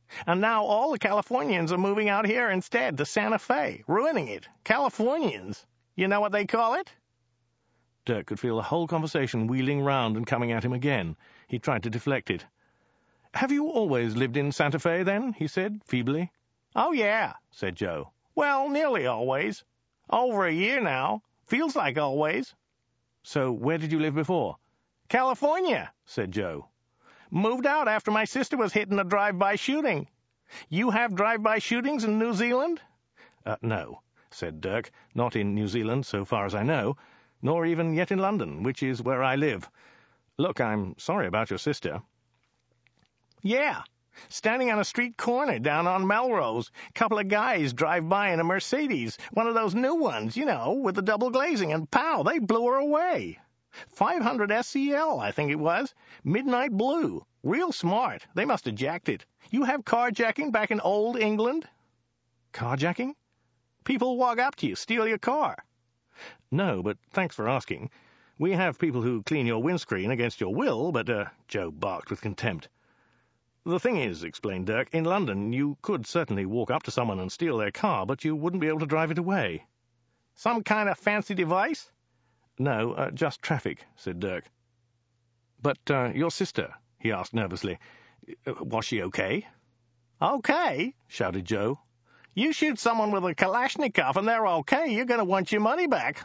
And now all the Californians are moving out here instead to Santa Fe, ruining it. Californians. You know what they call it? Dirk could feel the whole conversation wheeling round and coming at him again. He tried to deflect it. "Have you always lived in Santa Fe, then?" he said, feebly. "Oh, yeah," said Joe. "Well, nearly always. Over a year now. Feels like always." "So where did you live before?" "California," said Joe. "Moved out after my sister was hit in a drive-by shooting. You have drive-by shootings in New Zealand?" Uh, no, said Dirk. "Not in New Zealand, so far as I know, nor even yet in London, which is where I live. Look, I'm sorry about your sister." "Yeah, standing on a street corner down on Melrose. Couple of guys drive by in a Mercedes, one of those new ones, you know, with the double glazing, and pow, they blew her away. five hundred S E L, I think it was. Midnight blue. Real smart. They must have jacked it. You have carjacking back in old England?" "Carjacking?" "People walk up to you, steal your car." "No, but thanks for asking. We have people who clean your windscreen against your will, but, uh, Joe barked with contempt. "The thing is," explained Dirk, "in London you could certainly walk up to someone and steal their car, but you wouldn't be able to drive it away." "Some kind of fancy device?" "No, uh, just traffic," said Dirk. "But uh, your sister," he asked nervously, "was she okay?" "Okay?" shouted Joe. "You shoot someone with a Kalashnikov and they're okay, you're going to want your money back."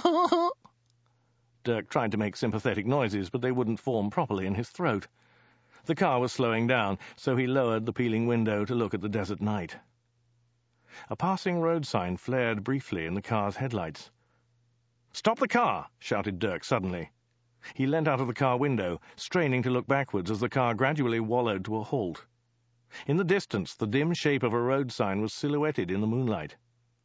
Dirk tried to make sympathetic noises, but they wouldn't form properly in his throat. The car was slowing down, so he lowered the peeling window to look at the desert night. A passing road sign flared briefly in the car's headlights. "Stop the car!" shouted Dirk suddenly. He leant out of the car window, straining to look backwards as the car gradually wallowed to a halt. In the distance, the dim shape of a road sign was silhouetted in the moonlight.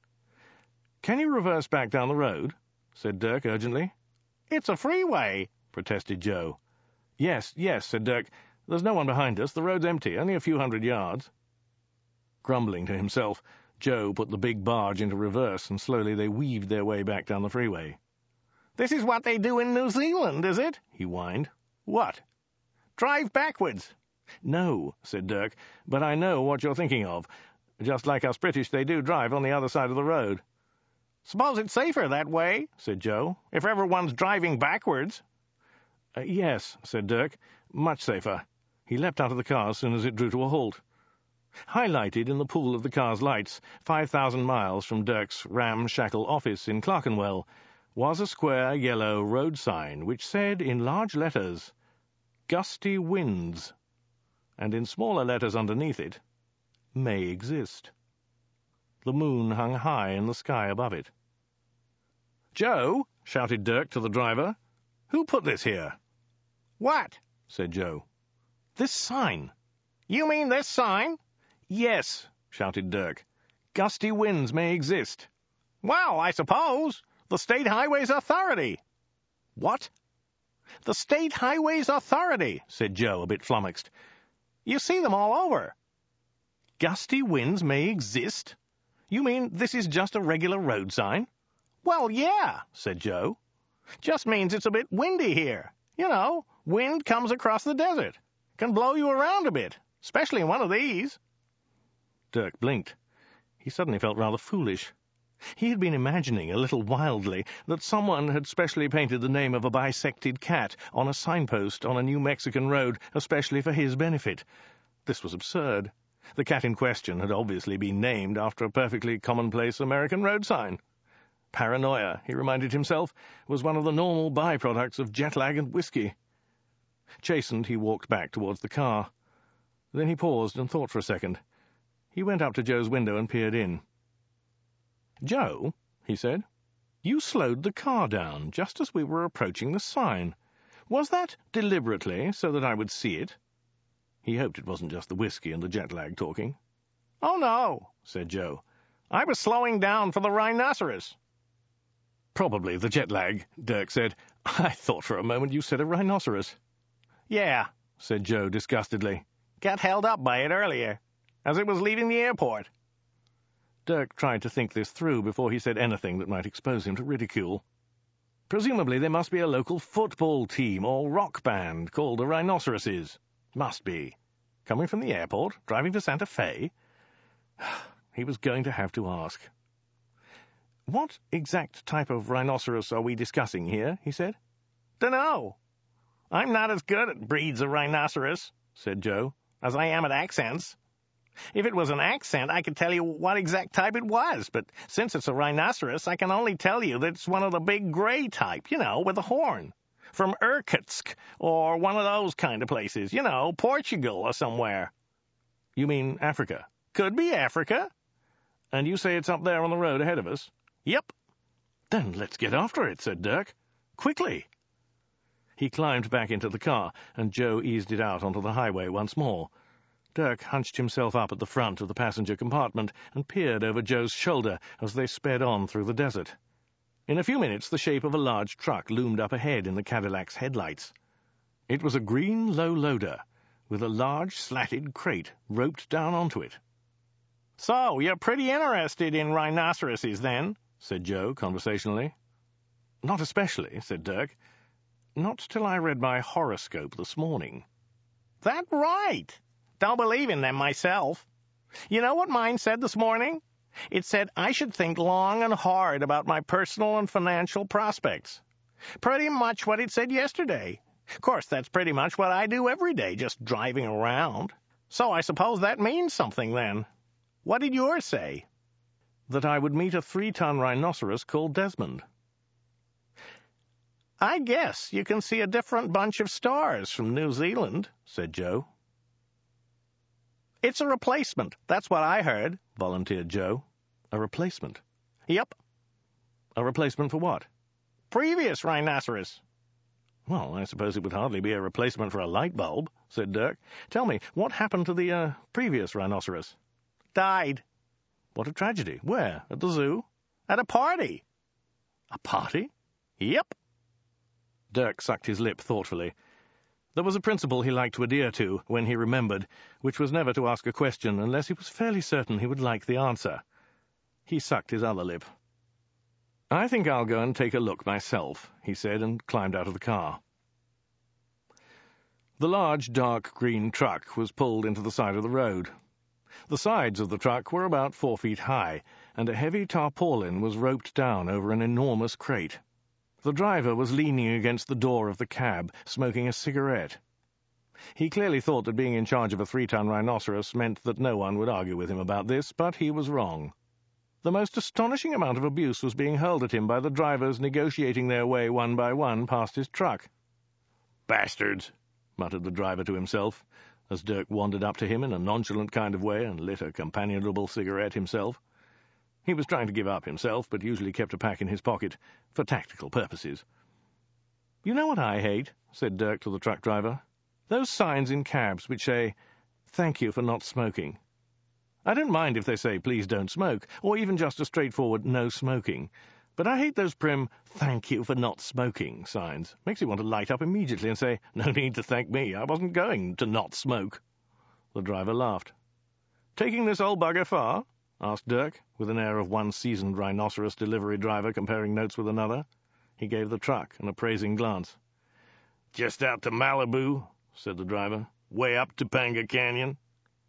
"Can you reverse back down the road?" said Dirk urgently. "It's a freeway," protested Joe. "Yes, yes," said Dirk. "There's no one behind us. The road's empty, only a few hundred yards." Grumbling to himself, Joe put the big barge into reverse, and slowly they weaved their way back down the freeway. "This is what they do in New Zealand, is it?" he whined. "What?" "Drive backwards." "No," said Dirk, "but I know what you're thinking of. Just like us British, they do drive on the other side of the road." "Suppose it's safer that way," said Joe, "if everyone's driving backwards." Uh, yes, said Dirk, "much safer." He leapt out of the car as soon as it drew to a halt. Highlighted in the pool of the car's lights, five thousand miles from Dirk's ramshackle office in Clerkenwell, was a square yellow road sign which said in large letters, "Gusty winds," and in smaller letters underneath it, "May exist." The moon hung high in the sky above it. "Joe," shouted Dirk to the driver, "who put this here?" "What?" said Joe. "This sign." "You mean this sign?" "Yes," shouted Dirk. "Gusty winds may exist." "Well, I suppose. The State Highways Authority." "What?" "The State Highways Authority," said Joe, a bit flummoxed. "You see them all over." "Gusty winds may exist? You mean this is just a regular road sign?" "Well, yeah," said Joe. "Just means it's a bit windy here. You know, wind comes across the desert. Can blow you around a bit, especially in one of these." Dirk blinked. He suddenly felt rather foolish. He had been imagining, a little wildly, that someone had specially painted the name of a bisected cat on a signpost on a New Mexican road, especially for his benefit. This was absurd. The cat in question had obviously been named after a perfectly commonplace American road sign. Paranoia, he reminded himself, was one of the normal byproducts of jet lag and whiskey. Chastened, he walked back towards the car. Then he paused and thought for a second. He went up to Joe's window and peered in. "Joe," he said, "you slowed the car down just as we were approaching the sign. Was that deliberately, so that I would see it?" He hoped it wasn't just the whiskey and the jet lag talking. "Oh, no," said Joe. "I was slowing down for the rhinoceros." "Probably the jet lag," Dirk said. "I thought for a moment you said a rhinoceros." "Yeah," said Joe disgustedly. "Got held up by it earlier, as it was leaving the airport." Dirk tried to think this through before he said anything that might expose him to ridicule. "Presumably there must be a local football team or rock band called the Rhinoceroses. Must be. Coming from the airport, driving to Santa Fe? He was going to have to ask. "What exact type of rhinoceros are we discussing here?" he said. "Dunno. I'm not as good at breeds of rhinoceros," said Joe, "as I am at accents. If it was an accent, I could tell you what exact type it was, but since it's a rhinoceros, I can only tell you that it's one of the big gray type, you know, with a horn. From Irkutsk, or one of those kind of places, you know, Portugal or somewhere." "You mean Africa?" "Could be Africa." "And you say it's up there on the road ahead of us?" "Yep." "Then let's get after it," said Dirk. "Quickly." He climbed back into the car, and Joe eased it out onto the highway once more. Dirk hunched himself up at the front of the passenger compartment and peered over Joe's shoulder as they sped on through the desert. In a few minutes, the shape of a large truck loomed up ahead in the Cadillac's headlights. It was a green low-loader, with a large slatted crate roped down onto it. "So, you're pretty interested in rhinoceroses, then?" said Joe, conversationally. "Not especially," said Dirk. "Not till I read my horoscope this morning." "That right. Don't believe in them myself. You know what mine said this morning? It said I should think long and hard about my personal and financial prospects. Pretty much what it said yesterday. Of course, that's pretty much what I do every day, just driving around. So I suppose that means something, then. What did yours say?" "That I would meet a three-ton rhinoceros called Desmond." "I guess you can see a different bunch of stars from New Zealand," said Joe. "It's a replacement, that's what I heard," volunteered Joe. "A replacement?" "Yep." "A replacement for what?" "Previous rhinoceros." "Well, I suppose it would hardly be a replacement for a light bulb," said Dirk. "Tell me, what happened to the, uh, previous rhinoceros?" "Died." "What a tragedy. Where? At the zoo?" "At a party." "A party?" "Yep." Dirk sucked his lip thoughtfully. There was a principle he liked to adhere to when he remembered, which was never to ask a question unless he was fairly certain he would like the answer. He sucked his other lip. "I think I'll go and take a look myself," he said, and climbed out of the car. The large, dark green truck was pulled into the side of the road. The sides of the truck were about four feet high, and a heavy tarpaulin was roped down over an enormous crate. The driver was leaning against the door of the cab, smoking a cigarette. He clearly thought that being in charge of a three-ton rhinoceros meant that no one would argue with him about this, but he was wrong. The most astonishing amount of abuse was being hurled at him by the drivers negotiating their way one by one past his truck. "Bastards," muttered the driver to himself, as Dirk wandered up to him in a nonchalant kind of way and lit a companionable cigarette himself. He was trying to give up himself, but usually kept a pack in his pocket, for tactical purposes. "You know what I hate?" said Dirk to the truck driver. "Those signs in cabs which say, 'Thank you for not smoking.' I don't mind if they say, 'Please don't smoke,' or even just a straightforward 'No smoking,' but I hate those prim, 'Thank you for not smoking' signs. Makes you want to light up immediately and say, 'No need to thank me, I wasn't going to not smoke.'" The driver laughed. "Taking this old bugger far?" asked Dirk, with an air of one seasoned rhinoceros delivery driver comparing notes with another. He gave the truck an appraising glance. "Just out to Malibu," said the driver. "Way up Topanga Canyon."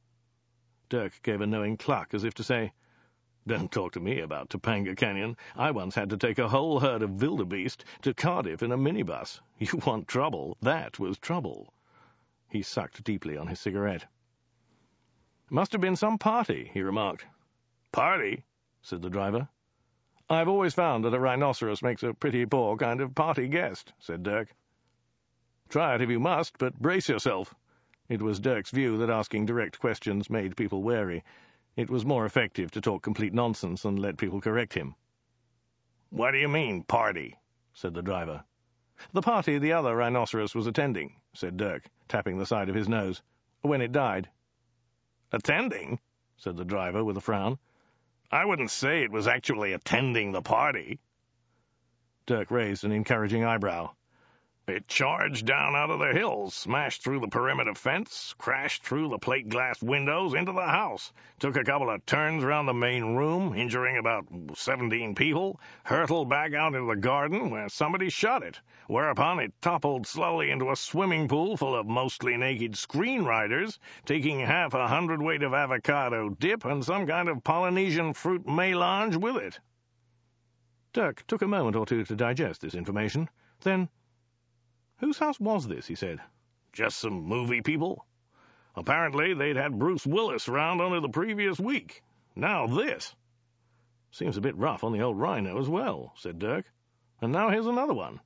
Dirk gave a knowing cluck, as if to say, "Don't talk to me about Topanga Canyon. I once had to take a whole herd of wildebeest to Cardiff in a minibus. You want trouble? That was trouble." He sucked deeply on his cigarette. "Must have been some party," he remarked. "Party?" said the driver. "I've always found that a rhinoceros makes a pretty poor kind of party guest," said Dirk. "Try it if you must, but brace yourself." It was Dirk's view that asking direct questions made people wary. It was more effective to talk complete nonsense and let people correct him. "What do you mean, party?" said the driver. "The party the other rhinoceros was attending," said Dirk, tapping the side of his nose, "when it died." "Attending?" said the driver with a frown. "I wouldn't say it was actually attending the party." Dirk raised an encouraging eyebrow. It charged down out of the hills, smashed through the perimeter fence, crashed through the plate glass windows into the house, took a couple of turns around the main room, injuring about seventeen people, hurtled back out into the garden where somebody shot it, whereupon it toppled slowly into a swimming pool full of mostly naked screenwriters, taking half a hundredweight of avocado dip and some kind of Polynesian fruit melange with it. Dirk took a moment or two to digest this information. Then, "Whose house was this?" he said. "Just some movie people. Apparently they'd had Bruce Willis around only the previous week. Now this. Seems a bit rough on the old rhino as well," said Dirk. "And now here's another one."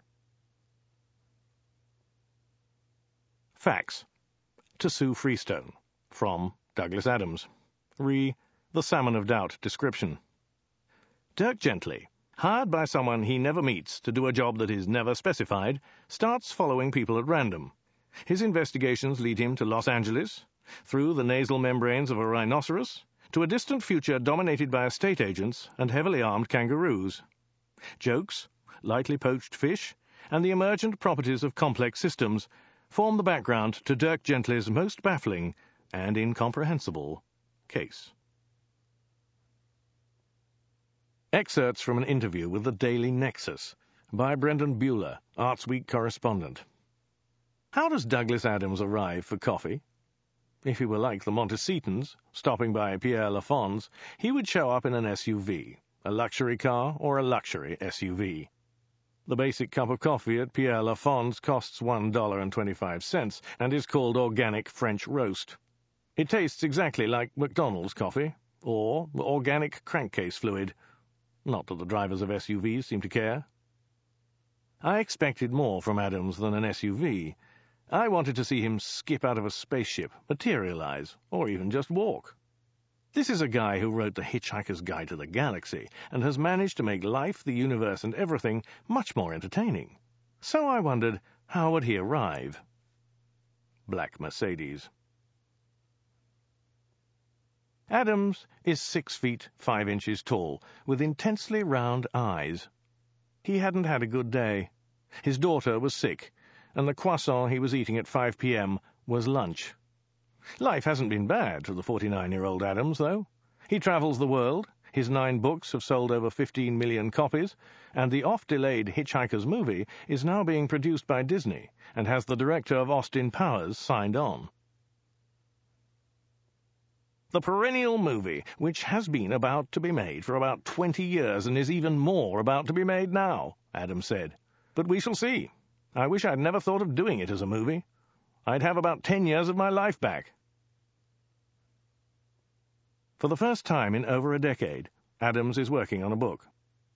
Facts. To Sue Freestone. From Douglas Adams. Re. The Salmon of Doubt description. Dirk Gently, hired by someone he never meets to do a job that is never specified, starts following people at random. His investigations lead him to Los Angeles, through the nasal membranes of a rhinoceros, to a distant future dominated by estate agents and heavily armed kangaroos. Jokes, lightly poached fish, and the emergent properties of complex systems form the background to Dirk Gently's most baffling and incomprehensible case. Excerpts from an interview with the Daily Nexus by Brendan Bueller, Arts Week correspondent. How does Douglas Adams arrive for coffee? If he were like the Montecitans, stopping by Pierre Lafond's, he would show up in an S U V, a luxury car or a luxury S U V. The basic cup of coffee at Pierre Lafond's costs one dollar and twenty-five cents and is called organic French roast. It tastes exactly like McDonald's coffee, or organic crankcase fluid. Not that the drivers of S U Vs seem to care. I expected more from Adams than an S U V. I wanted to see him skip out of a spaceship, materialize, or even just walk. This is a guy who wrote The Hitchhiker's Guide to the Galaxy and has managed to make life, the universe, and everything much more entertaining. So I wondered, how would he arrive? Black Mercedes. Adams is six feet five inches tall, with intensely round eyes. He hadn't had a good day. His daughter was sick, and the croissant he was eating at five p.m. was lunch. Life hasn't been bad for the forty-nine-year-old Adams, though. He travels the world, his nine books have sold over fifteen million copies, and the oft-delayed Hitchhiker's movie is now being produced by Disney and has the director of Austin Powers signed on. The perennial movie, which has been about to be made for about twenty years and is even more about to be made now, Adams said. But we shall see. I wish I'd never thought of doing it as a movie. I'd have about ten years of my life back. For the first time in over a decade, Adams is working on a book.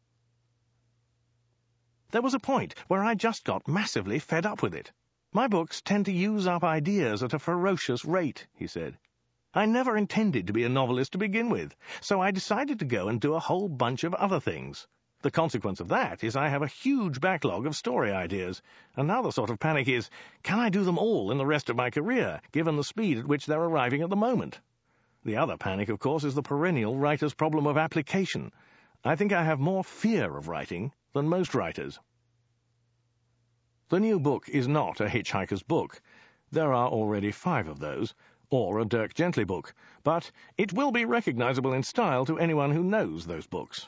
There was a point where I just got massively fed up with it. My books tend to use up ideas at a ferocious rate, he said. I never intended to be a novelist to begin with, so I decided to go and do a whole bunch of other things. The consequence of that is I have a huge backlog of story ideas, and now the sort of panic is, can I do them all in the rest of my career, given the speed at which they're arriving at the moment? The other panic, of course, is the perennial writer's problem of application. I think I have more fear of writing than most writers. The new book is not a Hitchhiker's book. There are already five of those, or a Dirk Gently book, but it will be recognizable in style to anyone who knows those books.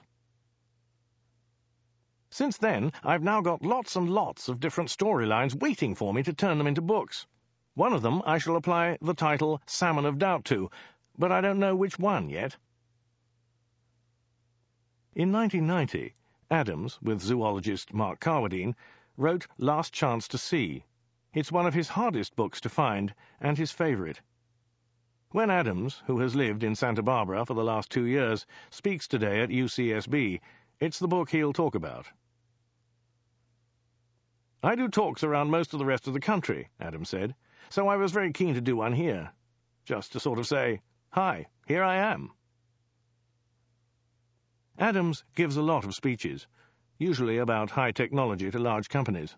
Since then, I've now got lots and lots of different storylines waiting for me to turn them into books. One of them I shall apply the title Salmon of Doubt to, but I don't know which one yet. In nineteen ninety, Adams, with zoologist Mark Carwadine, wrote Last Chance to See. It's one of his hardest books to find, and his favorite. When Adams, who has lived in Santa Barbara for the last two years, speaks today at U C S B, it's the book he'll talk about. I do talks around most of the rest of the country, Adams said, so I was very keen to do one here. Just to sort of say, hi, here I am. Adams gives a lot of speeches, usually about high technology to large companies.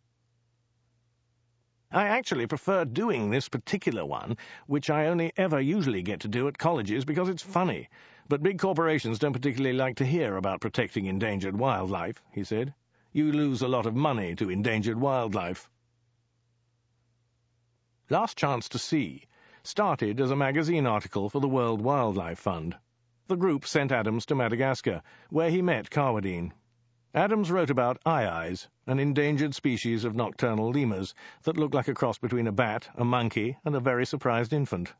I actually prefer doing this particular one, which I only ever usually get to do at colleges because it's funny, but big corporations don't particularly like to hear about protecting endangered wildlife, he said. You lose a lot of money to endangered wildlife. Last Chance to See started as a magazine article for the World Wildlife Fund. The group sent Adams to Madagascar, where he met Carwadine. Adams wrote about aye-ayes, an endangered species of nocturnal lemurs that look like a cross between a bat, a monkey, and a very surprised infant.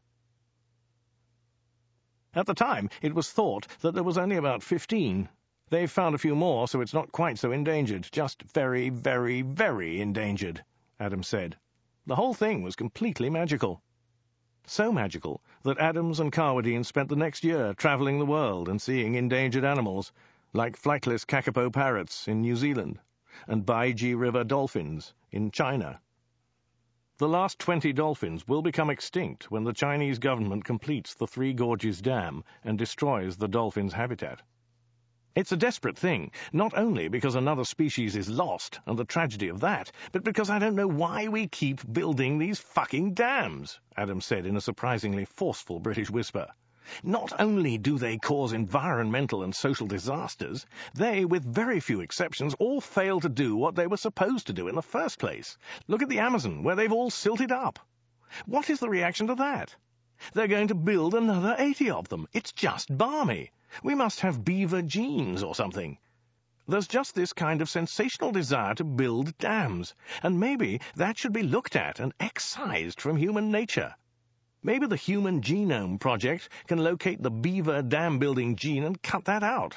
At the time, it was thought that there was only about fifteen. They've found a few more, so it's not quite so endangered, just very, very, very endangered, Adams said. The whole thing was completely magical. So magical that Adams and Carwadine spent the next year travelling the world and seeing endangered animals, like flightless kakapo parrots in New Zealand and Baiji River dolphins in China. The last twenty dolphins will become extinct when the Chinese government completes the Three Gorges Dam and destroys the dolphins' habitat. It's a desperate thing, not only because another species is lost, and the tragedy of that, but because I don't know why we keep building these fucking dams, Adams said in a surprisingly forceful British whisper. Not only do they cause environmental and social disasters, they, with very few exceptions, all fail to do what they were supposed to do in the first place. Look at the Amazon, where they've all silted up. What is the reaction to that? They're going to build another eighty of them. It's just balmy. We must have beaver genes or something. There's just this kind of sensational desire to build dams, and maybe that should be looked at and excised from human nature. Maybe the Human Genome Project can locate the beaver dam-building gene and cut that out.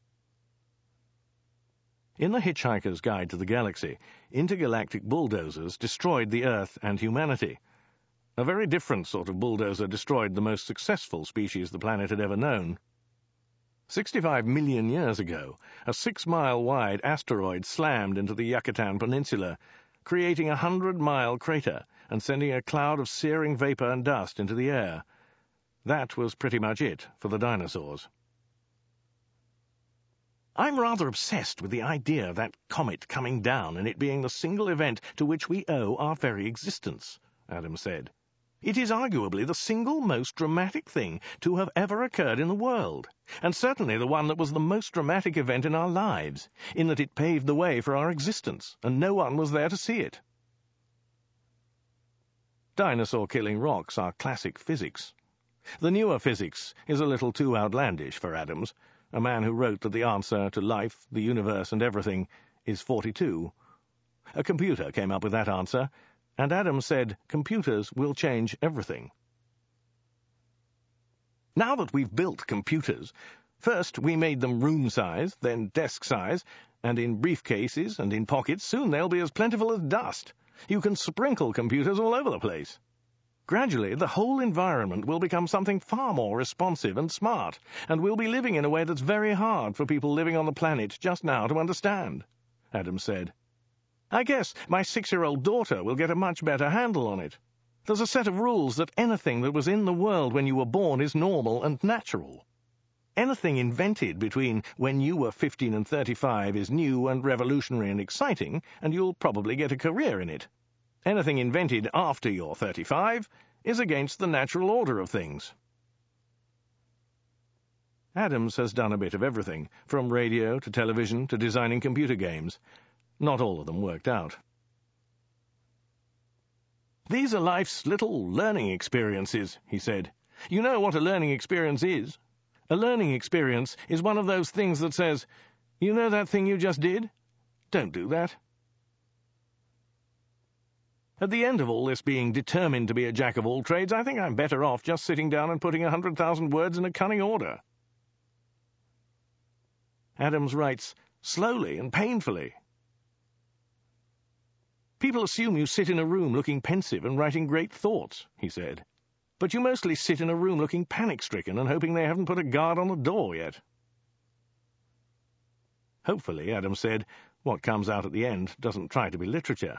In The Hitchhiker's Guide to the Galaxy, intergalactic bulldozers destroyed the Earth and humanity. A very different sort of bulldozer destroyed the most successful species the planet had ever known. Sixty-five million years ago, a six-mile-wide asteroid slammed into the Yucatan Peninsula, creating a hundred-mile crater and sending a cloud of searing vapor and dust into the air. That was pretty much it for the dinosaurs. I'm rather obsessed with the idea of that comet coming down and it being the single event to which we owe our very existence, Adams said. It is arguably the single most dramatic thing to have ever occurred in the world, and certainly the one that was the most dramatic event in our lives, in that it paved the way for our existence, and no one was there to see it. Dinosaur-killing rocks are classic physics. The newer physics is a little too outlandish for Adams, a man who wrote that the answer to life, the universe, and everything is forty-two. A computer came up with that answer, and Adams said computers will change everything. Now that we've built computers, first we made them room size, then desk size, and in briefcases and in pockets, soon they'll be as plentiful as dust. You can sprinkle computers all over the place. Gradually, the whole environment will become something far more responsive and smart, and we'll be living in a way that's very hard for people living on the planet just now to understand, Adams said. I guess my six-year-old daughter will get a much better handle on it. There's a set of rules that anything that was in the world when you were born is normal and natural. Anything invented between when you were fifteen and thirty-five is new and revolutionary and exciting, and you'll probably get a career in it. Anything invented after you're thirty-five is against the natural order of things. Adams has done a bit of everything, from radio to television to designing computer games. Not all of them worked out. These are life's little learning experiences, he said. You know what a learning experience is? A learning experience is one of those things that says, you know that thing you just did? Don't do that. At the end of all this being determined to be a jack of all trades, I think I'm better off just sitting down and putting a hundred thousand words in a cunning order. Adams writes, slowly and painfully. People assume you sit in a room looking pensive and writing great thoughts, he said. But you mostly sit in a room looking panic-stricken and hoping they haven't put a guard on the door yet. Hopefully, Adams said, what comes out at the end doesn't try to be literature.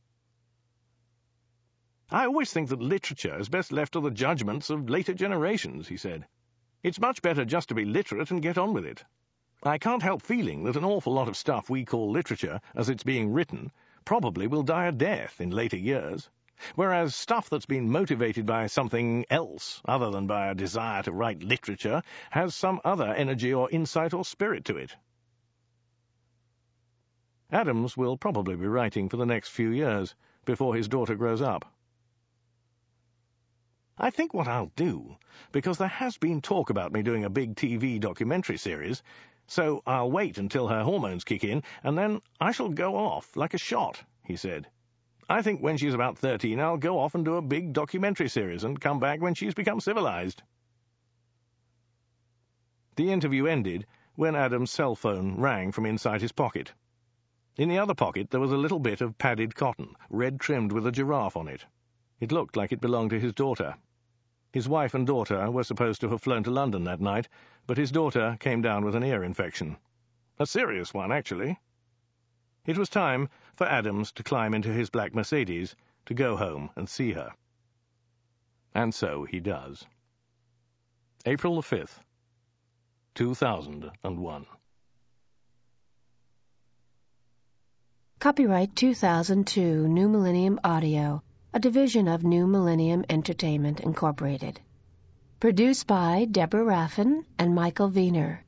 I always think that literature is best left to the judgments of later generations, he said. It's much better just to be literate and get on with it. I can't help feeling that an awful lot of stuff we call literature, as it's being written, probably will die a death in later years, whereas stuff that's been motivated by something else, other than by a desire to write literature, has some other energy or insight or spirit to it. Adams will probably be writing for the next few years, before his daughter grows up. I think what I'll do, because there has been talk about me doing a big T V documentary series, so I'll wait until her hormones kick in, and then I shall go off like a shot, he said. I think when she's about thirteen, I'll go off and do a big documentary series and come back when she's become civilized. The interview ended when Adam's cell phone rang from inside his pocket. In the other pocket there was a little bit of padded cotton, red-trimmed with a giraffe on it. It looked like it belonged to his daughter. His wife and daughter were supposed to have flown to London that night, but his daughter came down with an ear infection. A serious one, actually. It was time for Adams to climb into his black Mercedes to go home and see her. And so he does. April the fifth, two thousand one. Copyright two thousand two New Millennium Audio, a division of New Millennium Entertainment, Incorporated. Produced by Deborah Raffin and Michael Wiener.